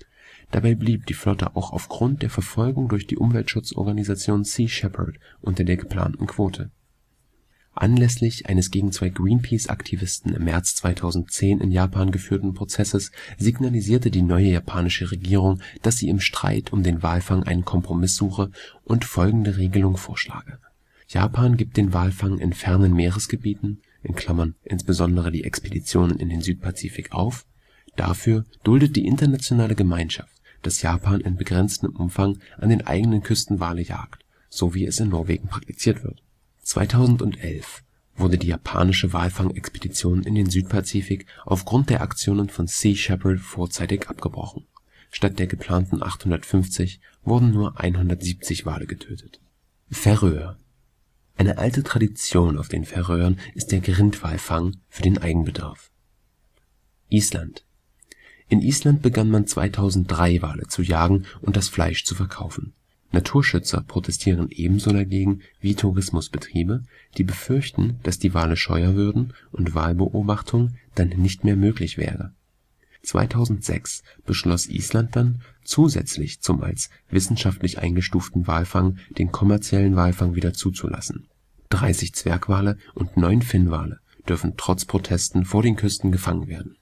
Dabei blieb die Flotte auch aufgrund der Verfolgung durch die Umweltschutzorganisation Sea Shepherd unter der geplanten Quote. Anlässlich eines gegen zwei Greenpeace-Aktivisten im März zweitausendzehn in Japan geführten Prozesses signalisierte die neue japanische Regierung, dass sie im Streit um den Walfang einen Kompromiss suche und folgende Regelung vorschlage: Japan gibt den Walfang in fernen Meeresgebieten (in Klammern insbesondere die Expeditionen in den Südpazifik) auf. Dafür duldet die internationale Gemeinschaft, dass Japan in begrenztem Umfang an den eigenen Küsten Wale jagt, so wie es in Norwegen praktiziert wird. zweitausendelf wurde die japanische Walfangexpedition in den Südpazifik aufgrund der Aktionen von Sea Shepherd vorzeitig abgebrochen. Statt der geplanten achthundertfünfzig wurden nur hundertsiebzig Wale getötet. Färöer Eine alte Tradition auf den Färöern ist der Grindwalfang für den Eigenbedarf. Island In Island begann man zweitausenddrei Wale zu jagen und das Fleisch zu verkaufen. Naturschützer protestieren ebenso dagegen wie Tourismusbetriebe, die befürchten, dass die Wale scheuer würden und Walbeobachtung dann nicht mehr möglich wäre. zweitausendsechs beschloss Island dann, zusätzlich zum als wissenschaftlich eingestuften Walfang den kommerziellen Walfang wieder zuzulassen. dreißig Zwergwale und neun Finnwale dürfen trotz Protesten vor den Küsten gefangen werden.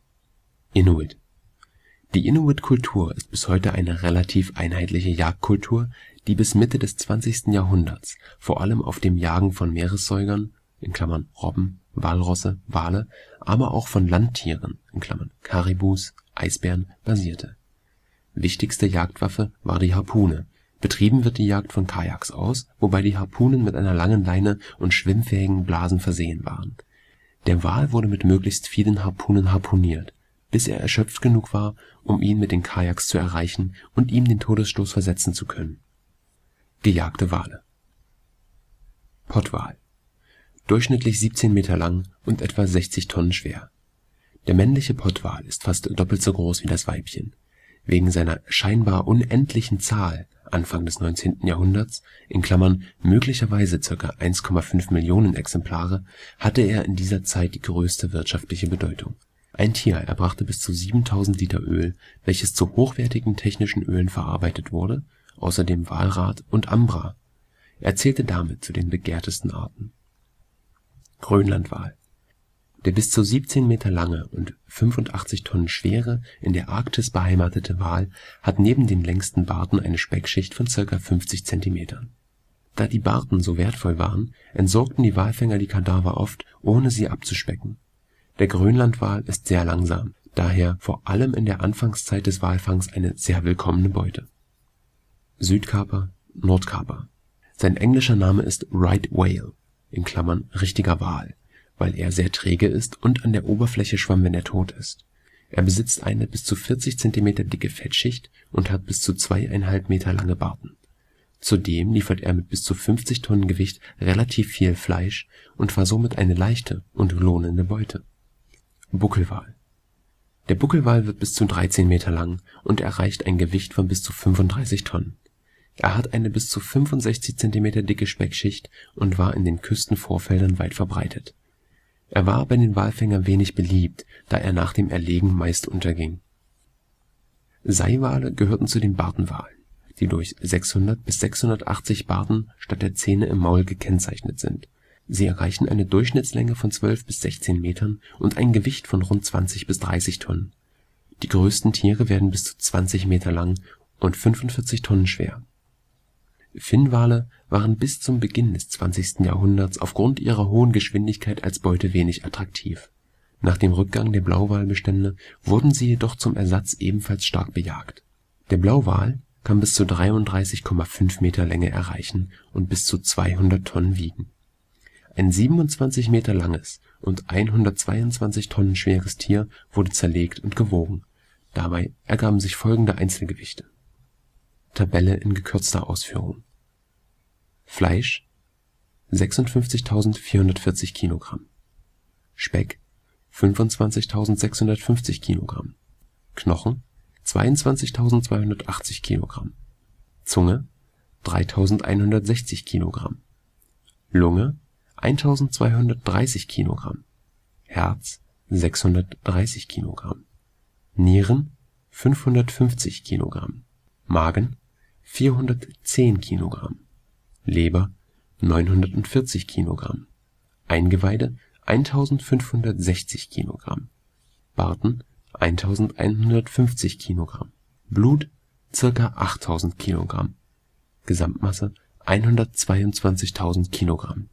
Inuit Die Inuit-Kultur ist bis heute eine relativ einheitliche Jagdkultur, die bis Mitte des zwanzigsten Jahrhunderts vor allem auf dem Jagen von Meeressäugern (Robben, Walrosse, Wale), aber auch von Landtieren (Karibus, Eisbären) basierte. Wichtigste Jagdwaffe war die Harpune. Betrieben wird die Jagd von Kajaks aus, wobei die Harpunen mit einer langen Leine und schwimmfähigen Blasen versehen waren. Der Wal wurde mit möglichst vielen Harpunen harpuniert, bis er erschöpft genug war, um ihn mit den Kajaks zu erreichen und ihm den Todesstoß versetzen zu können. Gejagte Wale Pottwal Durchschnittlich siebzehn Meter lang und etwa sechzig Tonnen schwer. Der männliche Pottwal ist fast doppelt so groß wie das Weibchen. Wegen seiner scheinbar unendlichen Zahl Anfang des neunzehnten Jahrhunderts (möglicherweise ca. eins Komma fünf Millionen Exemplare) hatte er in dieser Zeit die größte wirtschaftliche Bedeutung. Ein Tier erbrachte bis zu siebentausend Liter Öl, welches zu hochwertigen technischen Ölen verarbeitet wurde, außerdem Walrat und Ambra. Er zählte damit zu den begehrtesten Arten. Grönlandwal: Der bis zu siebzehn Meter lange und fünfundachtzig Tonnen schwere, in der Arktis beheimatete Wal hat neben den längsten Barten eine Speckschicht von ca. fünfzig Zentimetern. Da die Barten so wertvoll waren, entsorgten die Walfänger die Kadaver oft, ohne sie abzuspecken. Der Grönlandwal ist sehr langsam, daher vor allem in der Anfangszeit des Walfangs eine sehr willkommene Beute. Südkaper, Nordkaper: Sein englischer Name ist Right Whale (richtiger Wal), weil er sehr träge ist und an der Oberfläche schwamm, wenn er tot ist. Er besitzt eine bis zu vierzig Zentimeter dicke Fettschicht und hat bis zu zweieinhalb Meter lange Barten. Zudem liefert er mit bis zu fünfzig Tonnen Gewicht relativ viel Fleisch und war somit eine leichte und lohnende Beute. Buckelwal: Der Buckelwal wird bis zu dreizehn Meter lang und erreicht ein Gewicht von bis zu fünfunddreißig Tonnen. Er hat eine bis zu fünfundsechzig Zentimeter dicke Speckschicht und war in den Küstenvorfeldern weit verbreitet. Er war bei den Walfängern wenig beliebt, da er nach dem Erlegen meist unterging. Seiwale gehörten zu den Bartenwalen, die durch sechshundert bis sechshundertachtzig Barten statt der Zähne im Maul gekennzeichnet sind. Sie erreichen eine Durchschnittslänge von zwölf bis sechzehn Metern und ein Gewicht von rund zwanzig bis dreißig Tonnen. Die größten Tiere werden bis zu zwanzig Meter lang und fünfundvierzig Tonnen schwer. Finnwale waren bis zum Beginn des zwanzigsten Jahrhunderts aufgrund ihrer hohen Geschwindigkeit als Beute wenig attraktiv. Nach dem Rückgang der Blauwalbestände wurden sie jedoch zum Ersatz ebenfalls stark bejagt. Der Blauwal kann bis zu dreiunddreißig Komma fünf Meter Länge erreichen und bis zu zweihundert Tonnen wiegen. Ein siebenundzwanzig Meter langes und hundertzweiundzwanzig Tonnen schweres Tier wurde zerlegt und gewogen. Dabei ergaben sich folgende Einzelgewichte. Tabelle in gekürzter Ausführung: Fleisch sechsundfünfzigtausendvierhundertvierzig Kilogramm, Speck fünfundzwanzigtausendsechshundertfünfzig Kilogramm, Knochen zweiundzwanzigtausendzweihundertachtzig Kilogramm, Zunge dreitausendeinhundertsechzig Kilogramm, Lunge eintausendzweihundertdreißig Kilogramm, Herz sechshundertdreißig Kilogramm, Nieren fünfhundertfünfzig Kilogramm, Magen vierhundertzehn Kilogramm, Leber neunhundertvierzig Kilogramm, Eingeweide eintausendfünfhundertsechzig Kilogramm, Barten eintausendeinhundertfünfzig Kilogramm, Blut ca. achttausend Kilogramm, Gesamtmasse hundertzweiundzwanzigtausend Kilogramm.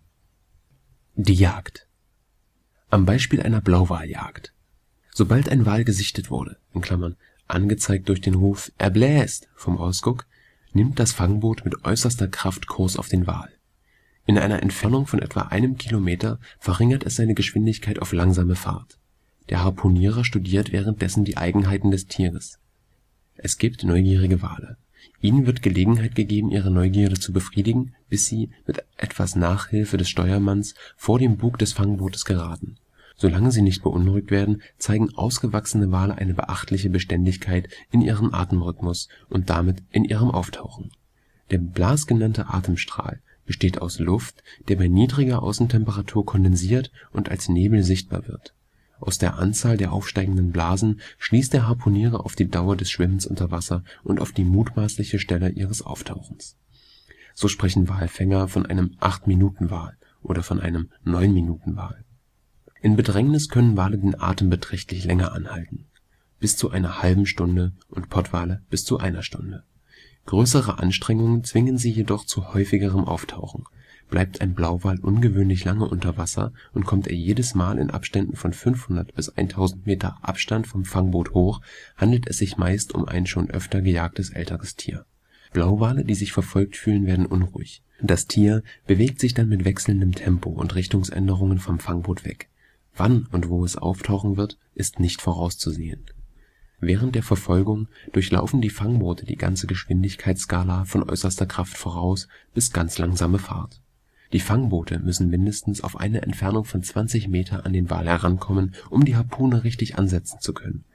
Die Jagd. Am Beispiel einer Blauwaljagd: Sobald ein Wal gesichtet wurde (angezeigt durch den Ruf „ Er bläst “vom Ausguck), nimmt das Fangboot mit äußerster Kraft Kurs auf den Wal. In einer Entfernung von etwa einem Kilometer verringert es seine Geschwindigkeit auf langsame Fahrt. Der Harpunier studiert währenddessen die Eigenheiten des Tieres. Es gibt neugierige Wale. Ihnen wird Gelegenheit gegeben, ihre Neugierde zu befriedigen, bis sie, mit etwas Nachhilfe des Steuermanns, vor den Bug des Fangbootes geraten. Solange sie nicht beunruhigt werden, zeigen ausgewachsene Wale eine beachtliche Beständigkeit in ihrem Atemrhythmus und damit in ihrem Auftauchen. Der Blas genannte Atemstrahl besteht aus Luft, der bei niedriger Außentemperatur kondensiert und als Nebel sichtbar wird. Aus der Anzahl der aufsteigenden Blasen schließt der Harpunier auf die Dauer des Schwimmens unter Wasser und auf die mutmaßliche Stelle ihres Auftauchens. So sprechen Walfänger von einem acht-Minuten-Wal oder von einem neun-Minuten-Wal. In Bedrängnis können Wale den Atem beträchtlich länger anhalten, bis zu einer halben Stunde, und Pottwale bis zu einer Stunde. Größere Anstrengungen zwingen sie jedoch zu häufigerem Auftauchen. Bleibt ein Blauwal ungewöhnlich lange unter Wasser und kommt er jedes Mal in Abständen von fünfhundert bis tausend Meter Abstand vom Fangboot hoch, handelt es sich meist um ein schon öfter gejagtes älteres Tier. Blauwale, die sich verfolgt fühlen, werden unruhig. Das Tier bewegt sich dann mit wechselndem Tempo und Richtungsänderungen vom Fangboot weg. Wann und wo es auftauchen wird, ist nicht vorauszusehen. Während der Verfolgung durchlaufen die Fangboote die ganze Geschwindigkeitsskala von äußerster Kraft voraus bis ganz langsame Fahrt. Die Fangboote müssen mindestens auf eine Entfernung von zwanzig Meter an den Wal herankommen, um die Harpune richtig ansetzen zu können.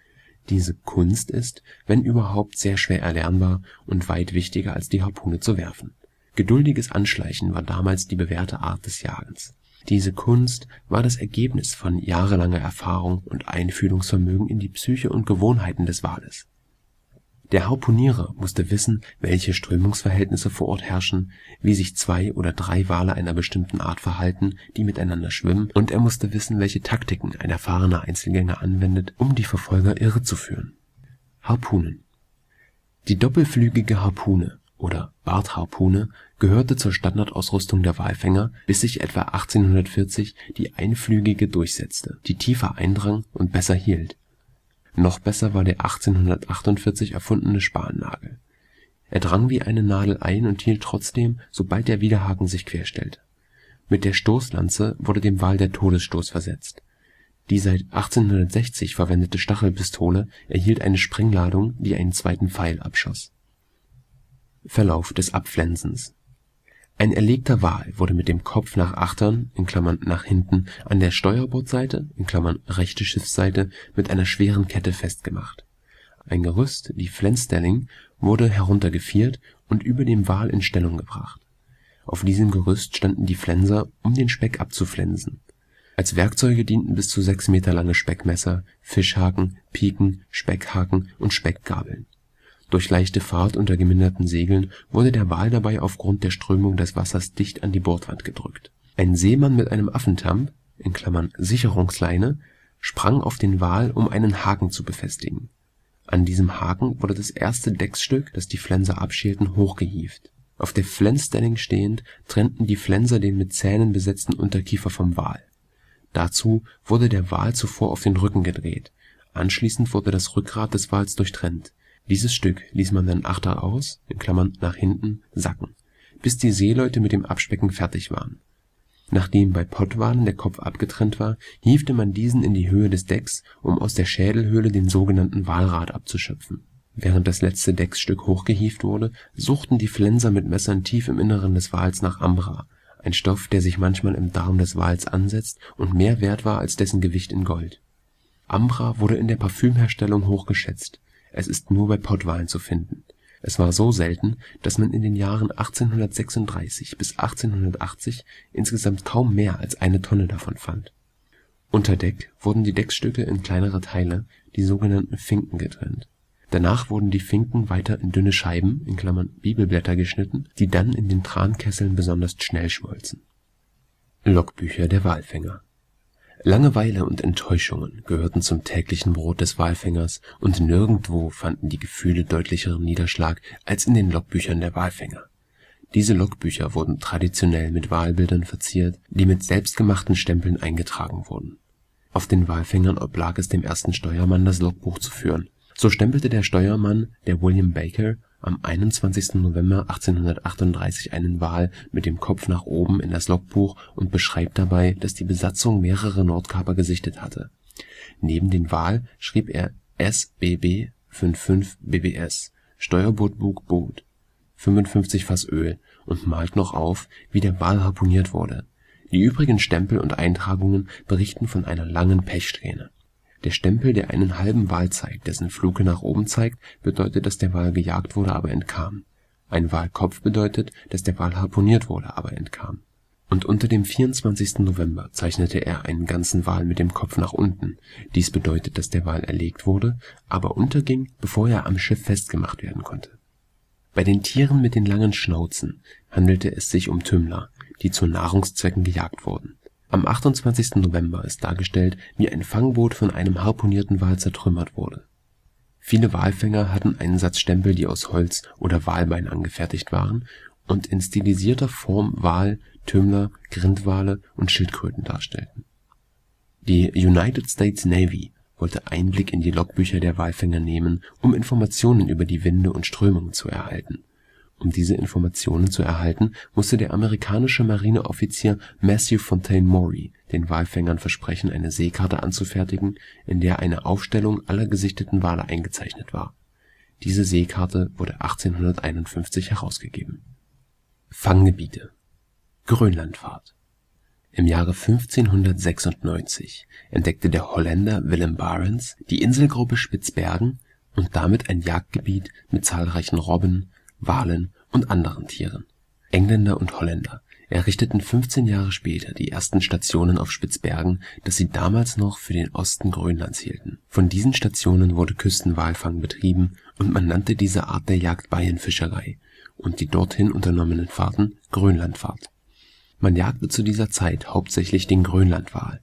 Diese Kunst ist, wenn überhaupt, sehr schwer erlernbar und weit wichtiger als die Harpune zu werfen. Geduldiges Anschleichen war damals die bewährte Art des Jagens. Diese Kunst war das Ergebnis von jahrelanger Erfahrung und Einfühlungsvermögen in die Psyche und Gewohnheiten des Wales. Der Harpunier musste wissen, welche Strömungsverhältnisse vor Ort herrschen, wie sich zwei oder drei Wale einer bestimmten Art verhalten, die miteinander schwimmen, und er musste wissen, welche Taktiken ein erfahrener Einzelgänger anwendet, um die Verfolger irrezuführen. Harpunen. Die doppelflügige Harpune oder Bartharpune gehörte zur Standardausrüstung der Walfänger, bis sich etwa achtzehnhundertvierzig die einflügige durchsetzte, die tiefer eindrang und besser hielt. Noch besser war der achtzehnhundertachtundvierzig erfundene Spannagel. Er drang wie eine Nadel ein und hielt trotzdem, sobald der Widerhaken sich querstellte. Mit der Stoßlanze wurde dem Wal der Todesstoß versetzt. Die seit achtzehnhundertsechzig verwendete Stachelpistole erhielt eine Sprengladung, die einen zweiten Pfeil abschoss. Verlauf des Abflensens. Ein erlegter Wal wurde mit dem Kopf nach achtern (nach hinten) an der Steuerbordseite (rechte Schiffsseite) mit einer schweren Kette festgemacht. Ein Gerüst, die Flensstelling, wurde heruntergefiert und über dem Wal in Stellung gebracht. Auf diesem Gerüst standen die Flenser, um den Speck abzuflensen. Als Werkzeuge dienten bis zu sechs Meter lange Speckmesser, Fischhaken, Piken, Speckhaken und Speckgabeln. Durch leichte Fahrt unter geminderten Segeln wurde der Wal dabei aufgrund der Strömung des Wassers dicht an die Bordwand gedrückt. Ein Seemann mit einem Affentamp (Sicherungsleine) sprang auf den Wal, um einen Haken zu befestigen. An diesem Haken wurde das erste Decksstück, das die Flenser abschälten, hochgehievt. Auf der Flensstelling stehend, trennten die Flenser den mit Zähnen besetzten Unterkiefer vom Wal. Dazu wurde der Wal zuvor auf den Rücken gedreht. Anschließend wurde das Rückgrat des Wals durchtrennt. Dieses Stück ließ man dann achteraus (nach hinten) sacken, bis die Seeleute mit dem Abspecken fertig waren. Nachdem bei Pottwalen der Kopf abgetrennt war, hievte man diesen in die Höhe des Decks, um aus der Schädelhöhle den sogenannten Walrat abzuschöpfen. Während das letzte Decksstück hochgehievt wurde, suchten die Flenser mit Messern tief im Inneren des Wals nach Ambra, ein Stoff, der sich manchmal im Darm des Wals ansetzt und mehr wert war als dessen Gewicht in Gold. Ambra wurde in der Parfümherstellung hoch geschätzt. Es ist nur bei Pottwalen zu finden. Es war so selten, dass man in den Jahren achtzehnhundertsechsunddreißig bis achtzehnhundertachtzig insgesamt kaum mehr als eine Tonne davon fand. Unter Deck wurden die Decksstücke in kleinere Teile, die sogenannten Finken, getrennt. Danach wurden die Finken weiter in dünne Scheiben (Bibelblätter) geschnitten, die dann in den Trankesseln besonders schnell schmolzen. Logbücher der Walfänger. Langeweile und Enttäuschungen gehörten zum täglichen Brot des Walfängers, und nirgendwo fanden die Gefühle deutlicheren Niederschlag als in den Logbüchern der Walfänger. Diese Logbücher wurden traditionell mit Walbildern verziert, die mit selbstgemachten Stempeln eingetragen wurden. Auf den Walfängern oblag es dem ersten Steuermann, das Logbuch zu führen. So stempelte der Steuermann, der William Baker, am einundzwanzigsten November achtzehnhundertachtunddreißig einen Wal mit dem Kopf nach oben in das Logbuch und beschreibt dabei, dass die Besatzung mehrere Nordkaper gesichtet hatte. Neben den Wal schrieb er S B B fünfundfünfzig B B S Steuerbordbug Boot, fünfundfünfzig Fass Öl, und malt noch auf, wie der Wal harpuniert wurde. Die übrigen Stempel und Eintragungen berichten von einer langen Pechsträhne. Der Stempel, der einen halben Wal zeigt, dessen Fluke nach oben zeigt, bedeutet, dass der Wal gejagt wurde, aber entkam. Ein Walkopf bedeutet, dass der Wal harpuniert wurde, aber entkam. Und unter dem vierundzwanzigsten November zeichnete er einen ganzen Wal mit dem Kopf nach unten. Dies bedeutet, dass der Wal erlegt wurde, aber unterging, bevor er am Schiff festgemacht werden konnte. Bei den Tieren mit den langen Schnauzen handelte es sich um Tümmler, die zu Nahrungszwecken gejagt wurden. Am achtundzwanzigsten November ist dargestellt, wie ein Fangboot von einem harpunierten Wal zertrümmert wurde. Viele Walfänger hatten einen Satz Stempel, die aus Holz oder Walbein angefertigt waren und in stilisierter Form Wal, Tümmler, Grindwale und Schildkröten darstellten. Die United States Navy wollte Einblick in die Logbücher der Walfänger nehmen, um Informationen über die Winde und Strömungen zu erhalten. Um diese Informationen zu erhalten, musste der amerikanische Marineoffizier Matthew Fontaine Maury den Walfängern versprechen, eine Seekarte anzufertigen, in der eine Aufstellung aller gesichteten Wale eingezeichnet war. Diese Seekarte wurde achtzehnhunderteinundfünfzig herausgegeben. Fanggebiete. Grönlandfahrt. Im Jahre fünfzehnhundertsechsundneunzig entdeckte der Holländer Willem Barents die Inselgruppe Spitzbergen und damit ein Jagdgebiet mit zahlreichen Robben, Walen und anderen Tieren. Engländer und Holländer errichteten fünfzehn Jahre später die ersten Stationen auf Spitzbergen, das sie damals noch für den Osten Grönlands hielten. Von diesen Stationen wurde Küstenwalfang betrieben und man nannte diese Art der Jagd Baienfischerei und die dorthin unternommenen Fahrten Grönlandfahrt. Man jagte zu dieser Zeit hauptsächlich den Grönlandwal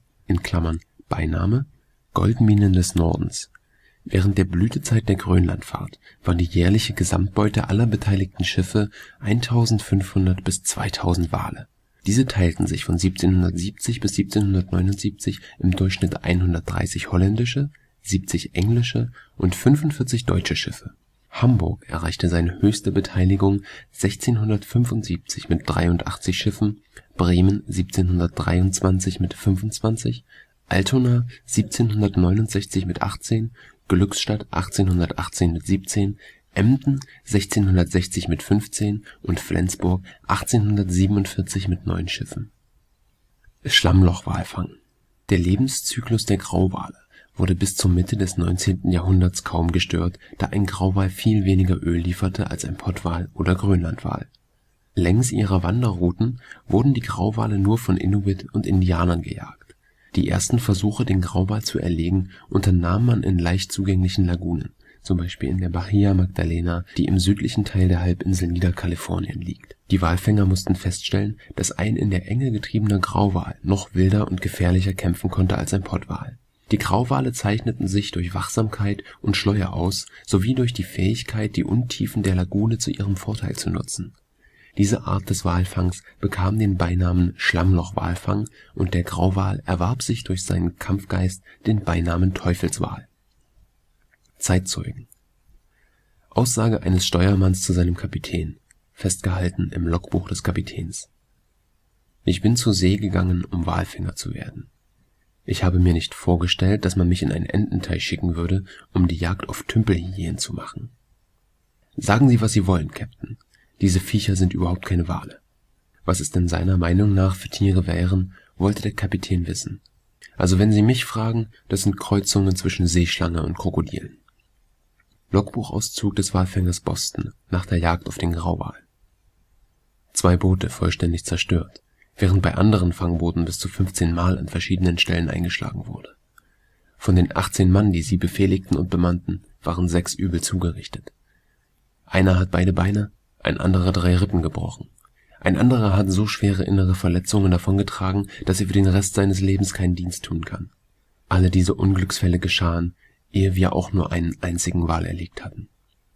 (Beiname: Goldminen des Nordens). Während der Blütezeit der Grönlandfahrt war die jährliche Gesamtbeute aller beteiligten Schiffe eintausendfünfhundert bis zweitausend Wale. Diese teilten sich von siebzehnhundertsiebzig bis siebzehnhundertneunundsiebzig im Durchschnitt hundertdreißig holländische, siebzig englische und fünfundvierzig deutsche Schiffe. Hamburg erreichte seine höchste Beteiligung sechzehnhundertfünfundsiebzig mit dreiundachtzig Schiffen, Bremen siebzehnhundertdreiundzwanzig mit fünfundzwanzig, Altona siebzehnhundertneunundsechzig mit achtzehn, Glückstadt achtzehnhundertachtzehn mit siebzehn, Emden sechzehnhundertsechzig mit fünfzehn und Flensburg achtzehnhundertsiebenundvierzig mit neun Schiffen. Schlammlochwalfang. Der Lebenszyklus der Grauwale wurde bis zur Mitte des neunzehnten Jahrhunderts kaum gestört, da ein Grauwal viel weniger Öl lieferte als ein Pottwal oder Grönlandwal. Längs ihrer Wanderrouten wurden die Grauwale nur von Inuit und Indianern gejagt. Die ersten Versuche, den Grauwal zu erlegen, unternahm man in leicht zugänglichen Lagunen, zum Beispiel in der Bahia Magdalena, die im südlichen Teil der Halbinsel Niederkalifornien liegt. Die Walfänger mussten feststellen, dass ein in der Enge getriebener Grauwal noch wilder und gefährlicher kämpfen konnte als ein Pottwal. Die Grauwale zeichneten sich durch Wachsamkeit und Schläue aus, sowie durch die Fähigkeit, die Untiefen der Lagune zu ihrem Vorteil zu nutzen. Diese Art des Walfangs bekam den Beinamen Schlammlochwalfang und der Grauwal erwarb sich durch seinen Kampfgeist den Beinamen Teufelswal. Zeitzeugen. Aussage eines Steuermanns zu seinem Kapitän, festgehalten im Logbuch des Kapitäns: Ich bin zur See gegangen, um Walfänger zu werden. Ich habe mir nicht vorgestellt, dass man mich in einen Ententeich schicken würde, um die Jagd auf Tümpelhyänen zu machen. Sagen Sie, was Sie wollen, Captain. Diese Viecher sind überhaupt keine Wale. Was es denn seiner Meinung nach für Tiere wären, wollte der Kapitän wissen. Also wenn Sie mich fragen, das sind Kreuzungen zwischen Seeschlange und Krokodilen. Logbuchauszug des Walfängers Boston nach der Jagd auf den Grauwal. Zwei Boote vollständig zerstört, während bei anderen Fangbooten bis zu fünfzehn Mal an verschiedenen Stellen eingeschlagen wurde. Von den achtzehn Mann, die sie befehligten und bemannten, waren sechs übel zugerichtet. Einer hat beide Beine, ein anderer drei Rippen gebrochen. Ein anderer hat so schwere innere Verletzungen davongetragen, dass er für den Rest seines Lebens keinen Dienst tun kann. Alle diese Unglücksfälle geschahen, ehe wir auch nur einen einzigen Wal erlegt hatten.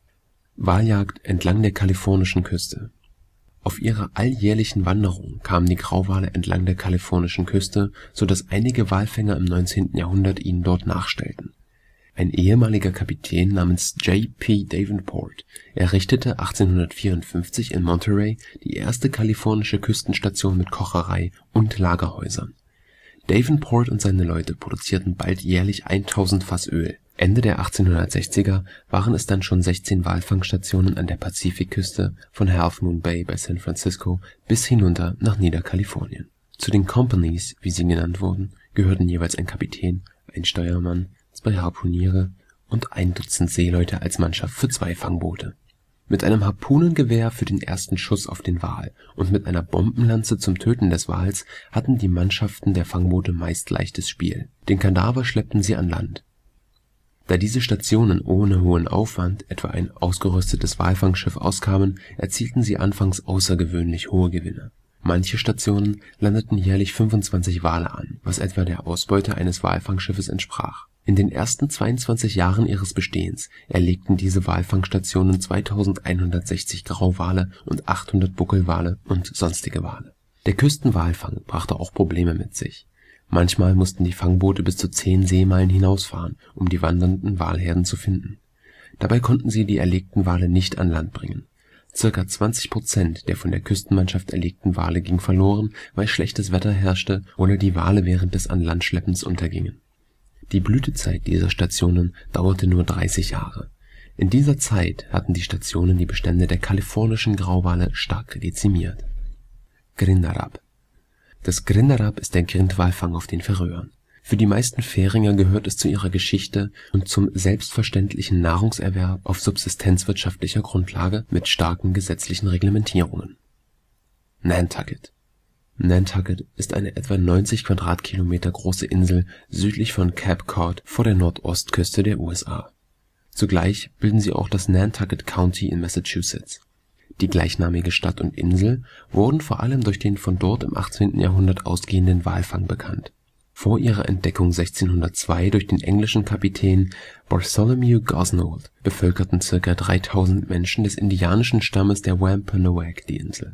Waljagd entlang der kalifornischen Küste. Auf ihrer alljährlichen Wanderung kamen die Grauwale entlang der kalifornischen Küste, so dass einige Walfänger im neunzehnten Jahrhundert ihnen dort nachstellten. Ein ehemaliger Kapitän namens J P Davenport errichtete achtzehnhundertvierundfünfzig in Monterey die erste kalifornische Küstenstation mit Kocherei und Lagerhäusern. Davenport und seine Leute produzierten bald jährlich tausend Fass Öl. Ende der achtzehnhundertsechziger waren es dann schon sechzehn Walfangstationen an der Pazifikküste von Half Moon Bay bei San Francisco bis hinunter nach Niederkalifornien. Zu den Companies, wie sie genannt wurden, gehörten jeweils ein Kapitän, ein Steuermann, zwei Harpuniere und ein Dutzend Seeleute als Mannschaft für zwei Fangboote. Mit einem Harpunengewehr für den ersten Schuss auf den Wal und mit einer Bombenlanze zum Töten des Wals hatten die Mannschaften der Fangboote meist leichtes Spiel. Den Kadaver schleppten sie an Land. Da diese Stationen ohne hohen Aufwand, etwa ein ausgerüstetes Walfangschiff, auskamen, erzielten sie anfangs außergewöhnlich hohe Gewinne. Manche Stationen landeten jährlich fünfundzwanzig Wale an, was etwa der Ausbeute eines Walfangschiffes entsprach. In den ersten zweiundzwanzig Jahren ihres Bestehens erlegten diese Walfangstationen zweitausendeinhundertsechzig Grauwale und achthundert Buckelwale und sonstige Wale. Der Küstenwalfang brachte auch Probleme mit sich. Manchmal mussten die Fangboote bis zu zehn Seemeilen hinausfahren, um die wandernden Walherden zu finden. Dabei konnten sie die erlegten Wale nicht an Land bringen. Circa zwanzig Prozent der von der Küstenmannschaft erlegten Wale ging verloren, weil schlechtes Wetter herrschte oder die Wale während des Anlandschleppens untergingen. Die Blütezeit dieser Stationen dauerte nur dreißig Jahre. In dieser Zeit hatten die Stationen die Bestände der kalifornischen Grauwale stark dezimiert. Grindarab. Das Grindadráp ist der Grindwalfang auf den Färöern. Für die meisten Färinger gehört es zu ihrer Geschichte und zum selbstverständlichen Nahrungserwerb auf subsistenzwirtschaftlicher Grundlage mit starken gesetzlichen Reglementierungen. Nantucket Nantucket ist eine etwa neunzig Quadratkilometer große Insel südlich von Cape Cod vor der Nordostküste der U S A. Zugleich bilden sie auch das Nantucket County in Massachusetts. Die gleichnamige Stadt und Insel wurden vor allem durch den von dort im achtzehnten Jahrhundert ausgehenden Walfang bekannt. Vor ihrer Entdeckung sechzehnhundertzwei durch den englischen Kapitän Bartholomew Gosnold bevölkerten ca. dreitausend Menschen des indianischen Stammes der Wampanoag die Insel.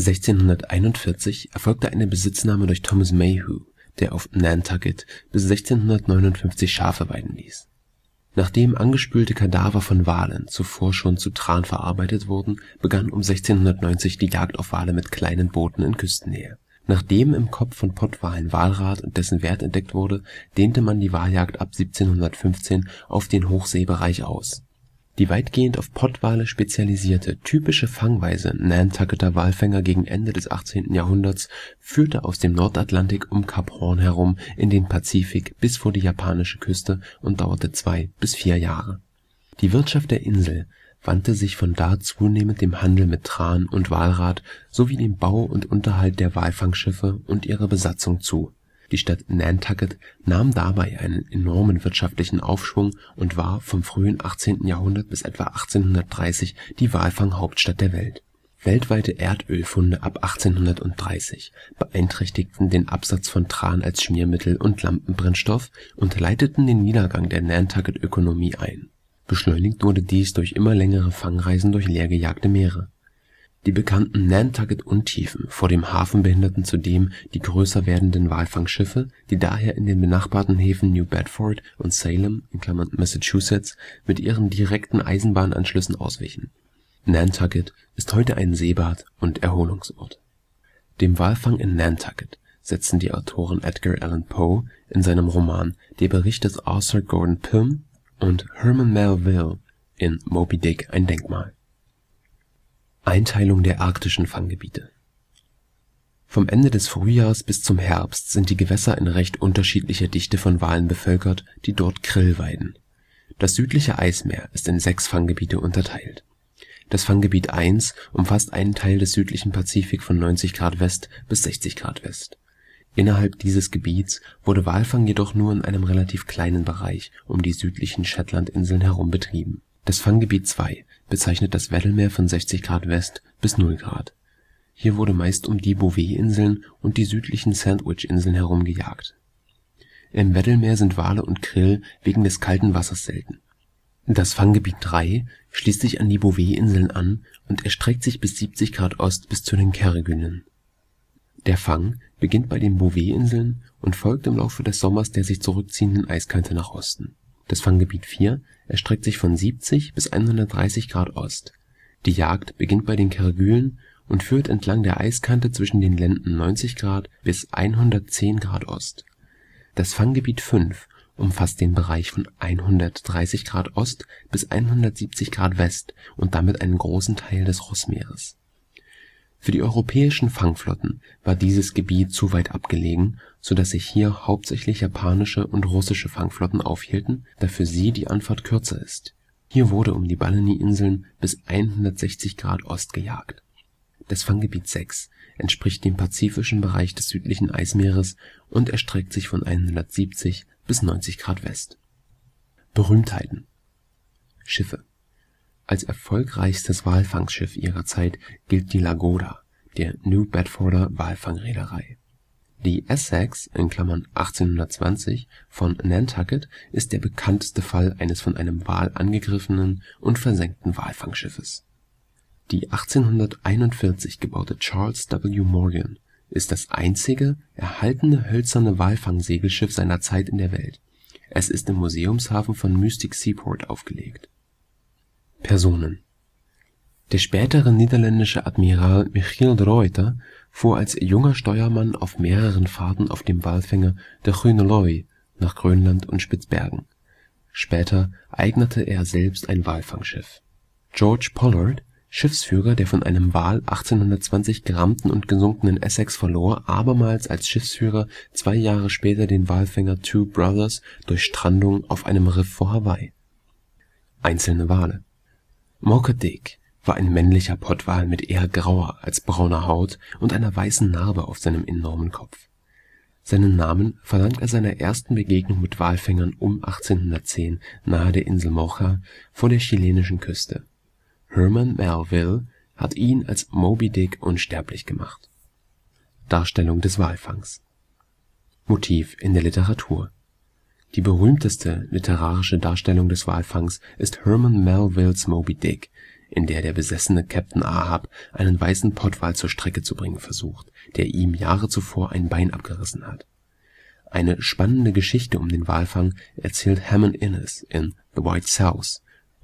sechzehnhunderteinundvierzig erfolgte eine Besitznahme durch Thomas Mayhew, der auf Nantucket bis sechzehnhundertneunundfünfzig Schafe weiden ließ. Nachdem angespülte Kadaver von Walen zuvor schon zu Tran verarbeitet wurden, begann um sechzehnhundertneunzig die Jagd auf Wale mit kleinen Booten in Küstennähe. Nachdem im Kopf von Pottwal Walrat und dessen Wert entdeckt wurde, dehnte man die Waljagd ab siebzehnhundertfünfzehn auf den Hochseebereich aus. Die weitgehend auf Pottwale spezialisierte, typische Fangweise Nantucketer Walfänger gegen Ende des achtzehnten Jahrhunderts führte aus dem Nordatlantik um Kap Hoorn herum in den Pazifik bis vor die japanische Küste und dauerte zwei bis vier Jahre. Die Wirtschaft der Insel wandte sich von da zunehmend dem Handel mit Tran und Walrat sowie dem Bau und Unterhalt der Walfangschiffe und ihrer Besatzung zu. Die Stadt Nantucket nahm dabei einen enormen wirtschaftlichen Aufschwung und war vom frühen achtzehnten Jahrhundert bis etwa achtzehnhundertdreißig die Walfanghauptstadt der Welt. Weltweite Erdölfunde ab achtzehnhundertdreißig beeinträchtigten den Absatz von Tran als Schmiermittel und Lampenbrennstoff und leiteten den Niedergang der Nantucket-Ökonomie ein. Beschleunigt wurde dies durch immer längere Fangreisen durch leergejagte Meere. Die bekannten Nantucket-Untiefen vor dem Hafen behinderten zudem die größer werdenden Walfangschiffe, die daher in den benachbarten Häfen New Bedford und Salem (Massachusetts) mit ihren direkten Eisenbahnanschlüssen auswichen. Nantucket ist heute ein Seebad und Erholungsort. Dem Walfang in Nantucket setzten die Autoren Edgar Allan Poe in seinem Roman Der Bericht des Arthur Gordon Pym und Herman Melville in Moby Dick ein Denkmal. Einteilung der arktischen Fanggebiete. Vom Ende des Frühjahrs bis zum Herbst sind die Gewässer in recht unterschiedlicher Dichte von Walen bevölkert, die dort Krill weiden. Das südliche Eismeer ist in sechs Fanggebiete unterteilt. Das Fanggebiet eins umfasst einen Teil des südlichen Pazifik von neunzig Grad West bis sechzig Grad West. Innerhalb dieses Gebiets wurde Walfang jedoch nur in einem relativ kleinen Bereich um die südlichen Shetlandinseln herum betrieben. Das Fanggebiet zwei bezeichnet das Weddell-Meer von sechzig Grad West bis null Grad. Hier wurde meist um die Bouvet-Inseln und die südlichen Sandwich-Inseln herum gejagt. Im Weddell-Meer sind Wale und Krill wegen des kalten Wassers selten. Das Fanggebiet drei schließt sich an die Bouvet-Inseln an und erstreckt sich bis siebzig Grad Ost bis zu den Kerguelen. Der Fang beginnt bei den Bouvet-Inseln und folgt im Laufe des Sommers der sich zurückziehenden Eiskante nach Osten. Das Fanggebiet vier erstreckt sich von siebzig bis hundertdreißig Grad Ost. Die Jagd beginnt bei den Kerguelen und führt entlang der Eiskante zwischen den Länden neunzig Grad bis hundertzehn Grad Ost. Das Fanggebiet fünf umfasst den Bereich von hundertdreißig Grad Ost bis hundertsiebzig Grad West und damit einen großen Teil des Rossmeeres. Für die europäischen Fangflotten war dieses Gebiet zu weit abgelegen, so dass sich hier hauptsächlich japanische und russische Fangflotten aufhielten, da für sie die Anfahrt kürzer ist. Hier wurde um die Balleny-Inseln bis hundertsechzig Grad Ost gejagt. Das Fanggebiet sechs entspricht dem pazifischen Bereich des südlichen Eismeeres und erstreckt sich von hundertsiebzig bis neunzig Grad West. Berühmtheiten. Schiffe. Als erfolgreichstes Walfangschiff ihrer Zeit gilt die Lagoda der New Bedforder Walfangreederei. Die Essex (achtzehnhundertzwanzig) von Nantucket ist der bekannteste Fall eines von einem Wal angegriffenen und versenkten Walfangschiffes. Die achtzehnhunderteinundvierzig gebaute Charles W. Morgan ist das einzige erhaltene hölzerne Walfangsegelschiff seiner Zeit in der Welt. Es ist im Museumshafen von Mystic Seaport aufgelegt. Personen. Der spätere niederländische Admiral Michiel de Ruyter fuhr als junger Steuermann auf mehreren Fahrten auf dem Walfänger De Groene Leeuw nach Grönland und Spitzbergen. Später eignerte er selbst ein Walfangschiff. George Pollard Schiffsführer, der von einem Wal achtzehnhundertzwanzig gerammten und gesunkenen Essex verlor, abermals als Schiffsführer zwei Jahre später den Walfänger Two Brothers durch Strandung auf einem Riff vor Hawaii. Einzelne Wale: Mocha Dick war ein männlicher Pottwal mit eher grauer als brauner Haut und einer weißen Narbe auf seinem enormen Kopf. Seinen Namen verdankt er seiner ersten Begegnung mit Walfängern um achtzehnhundertzehn nahe der Insel Mocha vor der chilenischen Küste. Herman Melville hat ihn als Moby Dick unsterblich gemacht. Darstellung des Walfangs. Motiv in der Literatur: Die berühmteste literarische Darstellung des Walfangs ist Herman Melvilles Moby Dick, in der der besessene Kapitän Ahab einen weißen Pottwal zur Strecke zu bringen versucht, der ihm Jahre zuvor ein Bein abgerissen hat. Eine spannende Geschichte um den Walfang erzählt Hammond Innes in The White South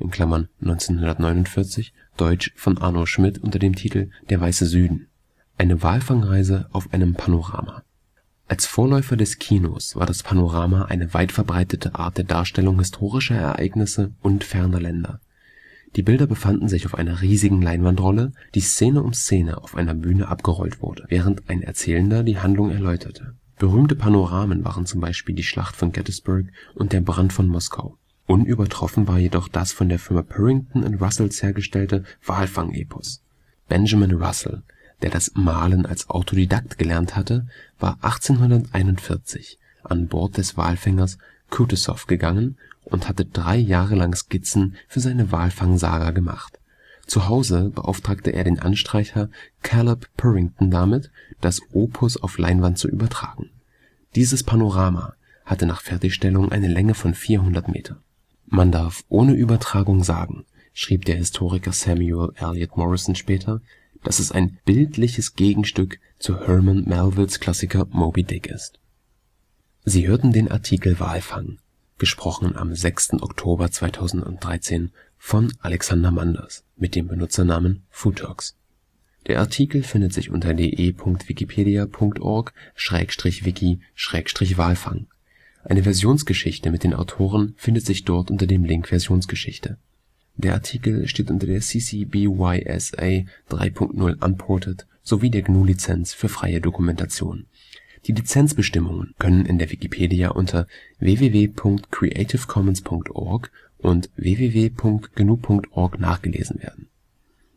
(neunzehnhundertneunundvierzig, deutsch von Arno Schmidt unter dem Titel Der weiße Süden), eine Walfangreise auf einem Panorama. Als Vorläufer des Kinos war das Panorama eine weit verbreitete Art der Darstellung historischer Ereignisse und ferner Länder. Die Bilder befanden sich auf einer riesigen Leinwandrolle, die Szene um Szene auf einer Bühne abgerollt wurde, während ein Erzählender die Handlung erläuterte. Berühmte Panoramen waren zum Beispiel die Schlacht von Gettysburg und der Brand von Moskau. Unübertroffen war jedoch das von der Firma Purrington and Russels hergestellte Walfang-Epos. Benjamin Russell, der das Malen als Autodidakt gelernt hatte, war achtzehnhunderteinundvierzig an Bord des Walfängers Kutusoff gegangen und hatte drei Jahre lang Skizzen für seine Walfang-Saga gemacht. Zu Hause beauftragte er den Anstreicher Caleb Purrington damit, das Opus auf Leinwand zu übertragen. Dieses Panorama hatte nach Fertigstellung eine Länge von vierhundert Meter. Man darf ohne Übertragung sagen, schrieb der Historiker Samuel Eliot Morison später, dass es ein bildliches Gegenstück zu Herman Melvilles Klassiker Moby Dick ist. Sie hörten den Artikel Walfang, gesprochen am sechsten Oktober zweitausenddreizehn von Alexander Manders mit dem Benutzernamen Footalks. Der Artikel findet sich unter de punkt wikipedia punkt org schrägstrich wiki schrägstrich walfang. Eine Versionsgeschichte mit den Autoren findet sich dort unter dem Link Versionsgeschichte. Der Artikel steht unter der C C B Y S A drei Punkt null Unported sowie der G N U-Lizenz für freie Dokumentation. Die Lizenzbestimmungen können in der Wikipedia unter w w w punkt creative commons punkt org und w w w punkt g n u punkt org nachgelesen werden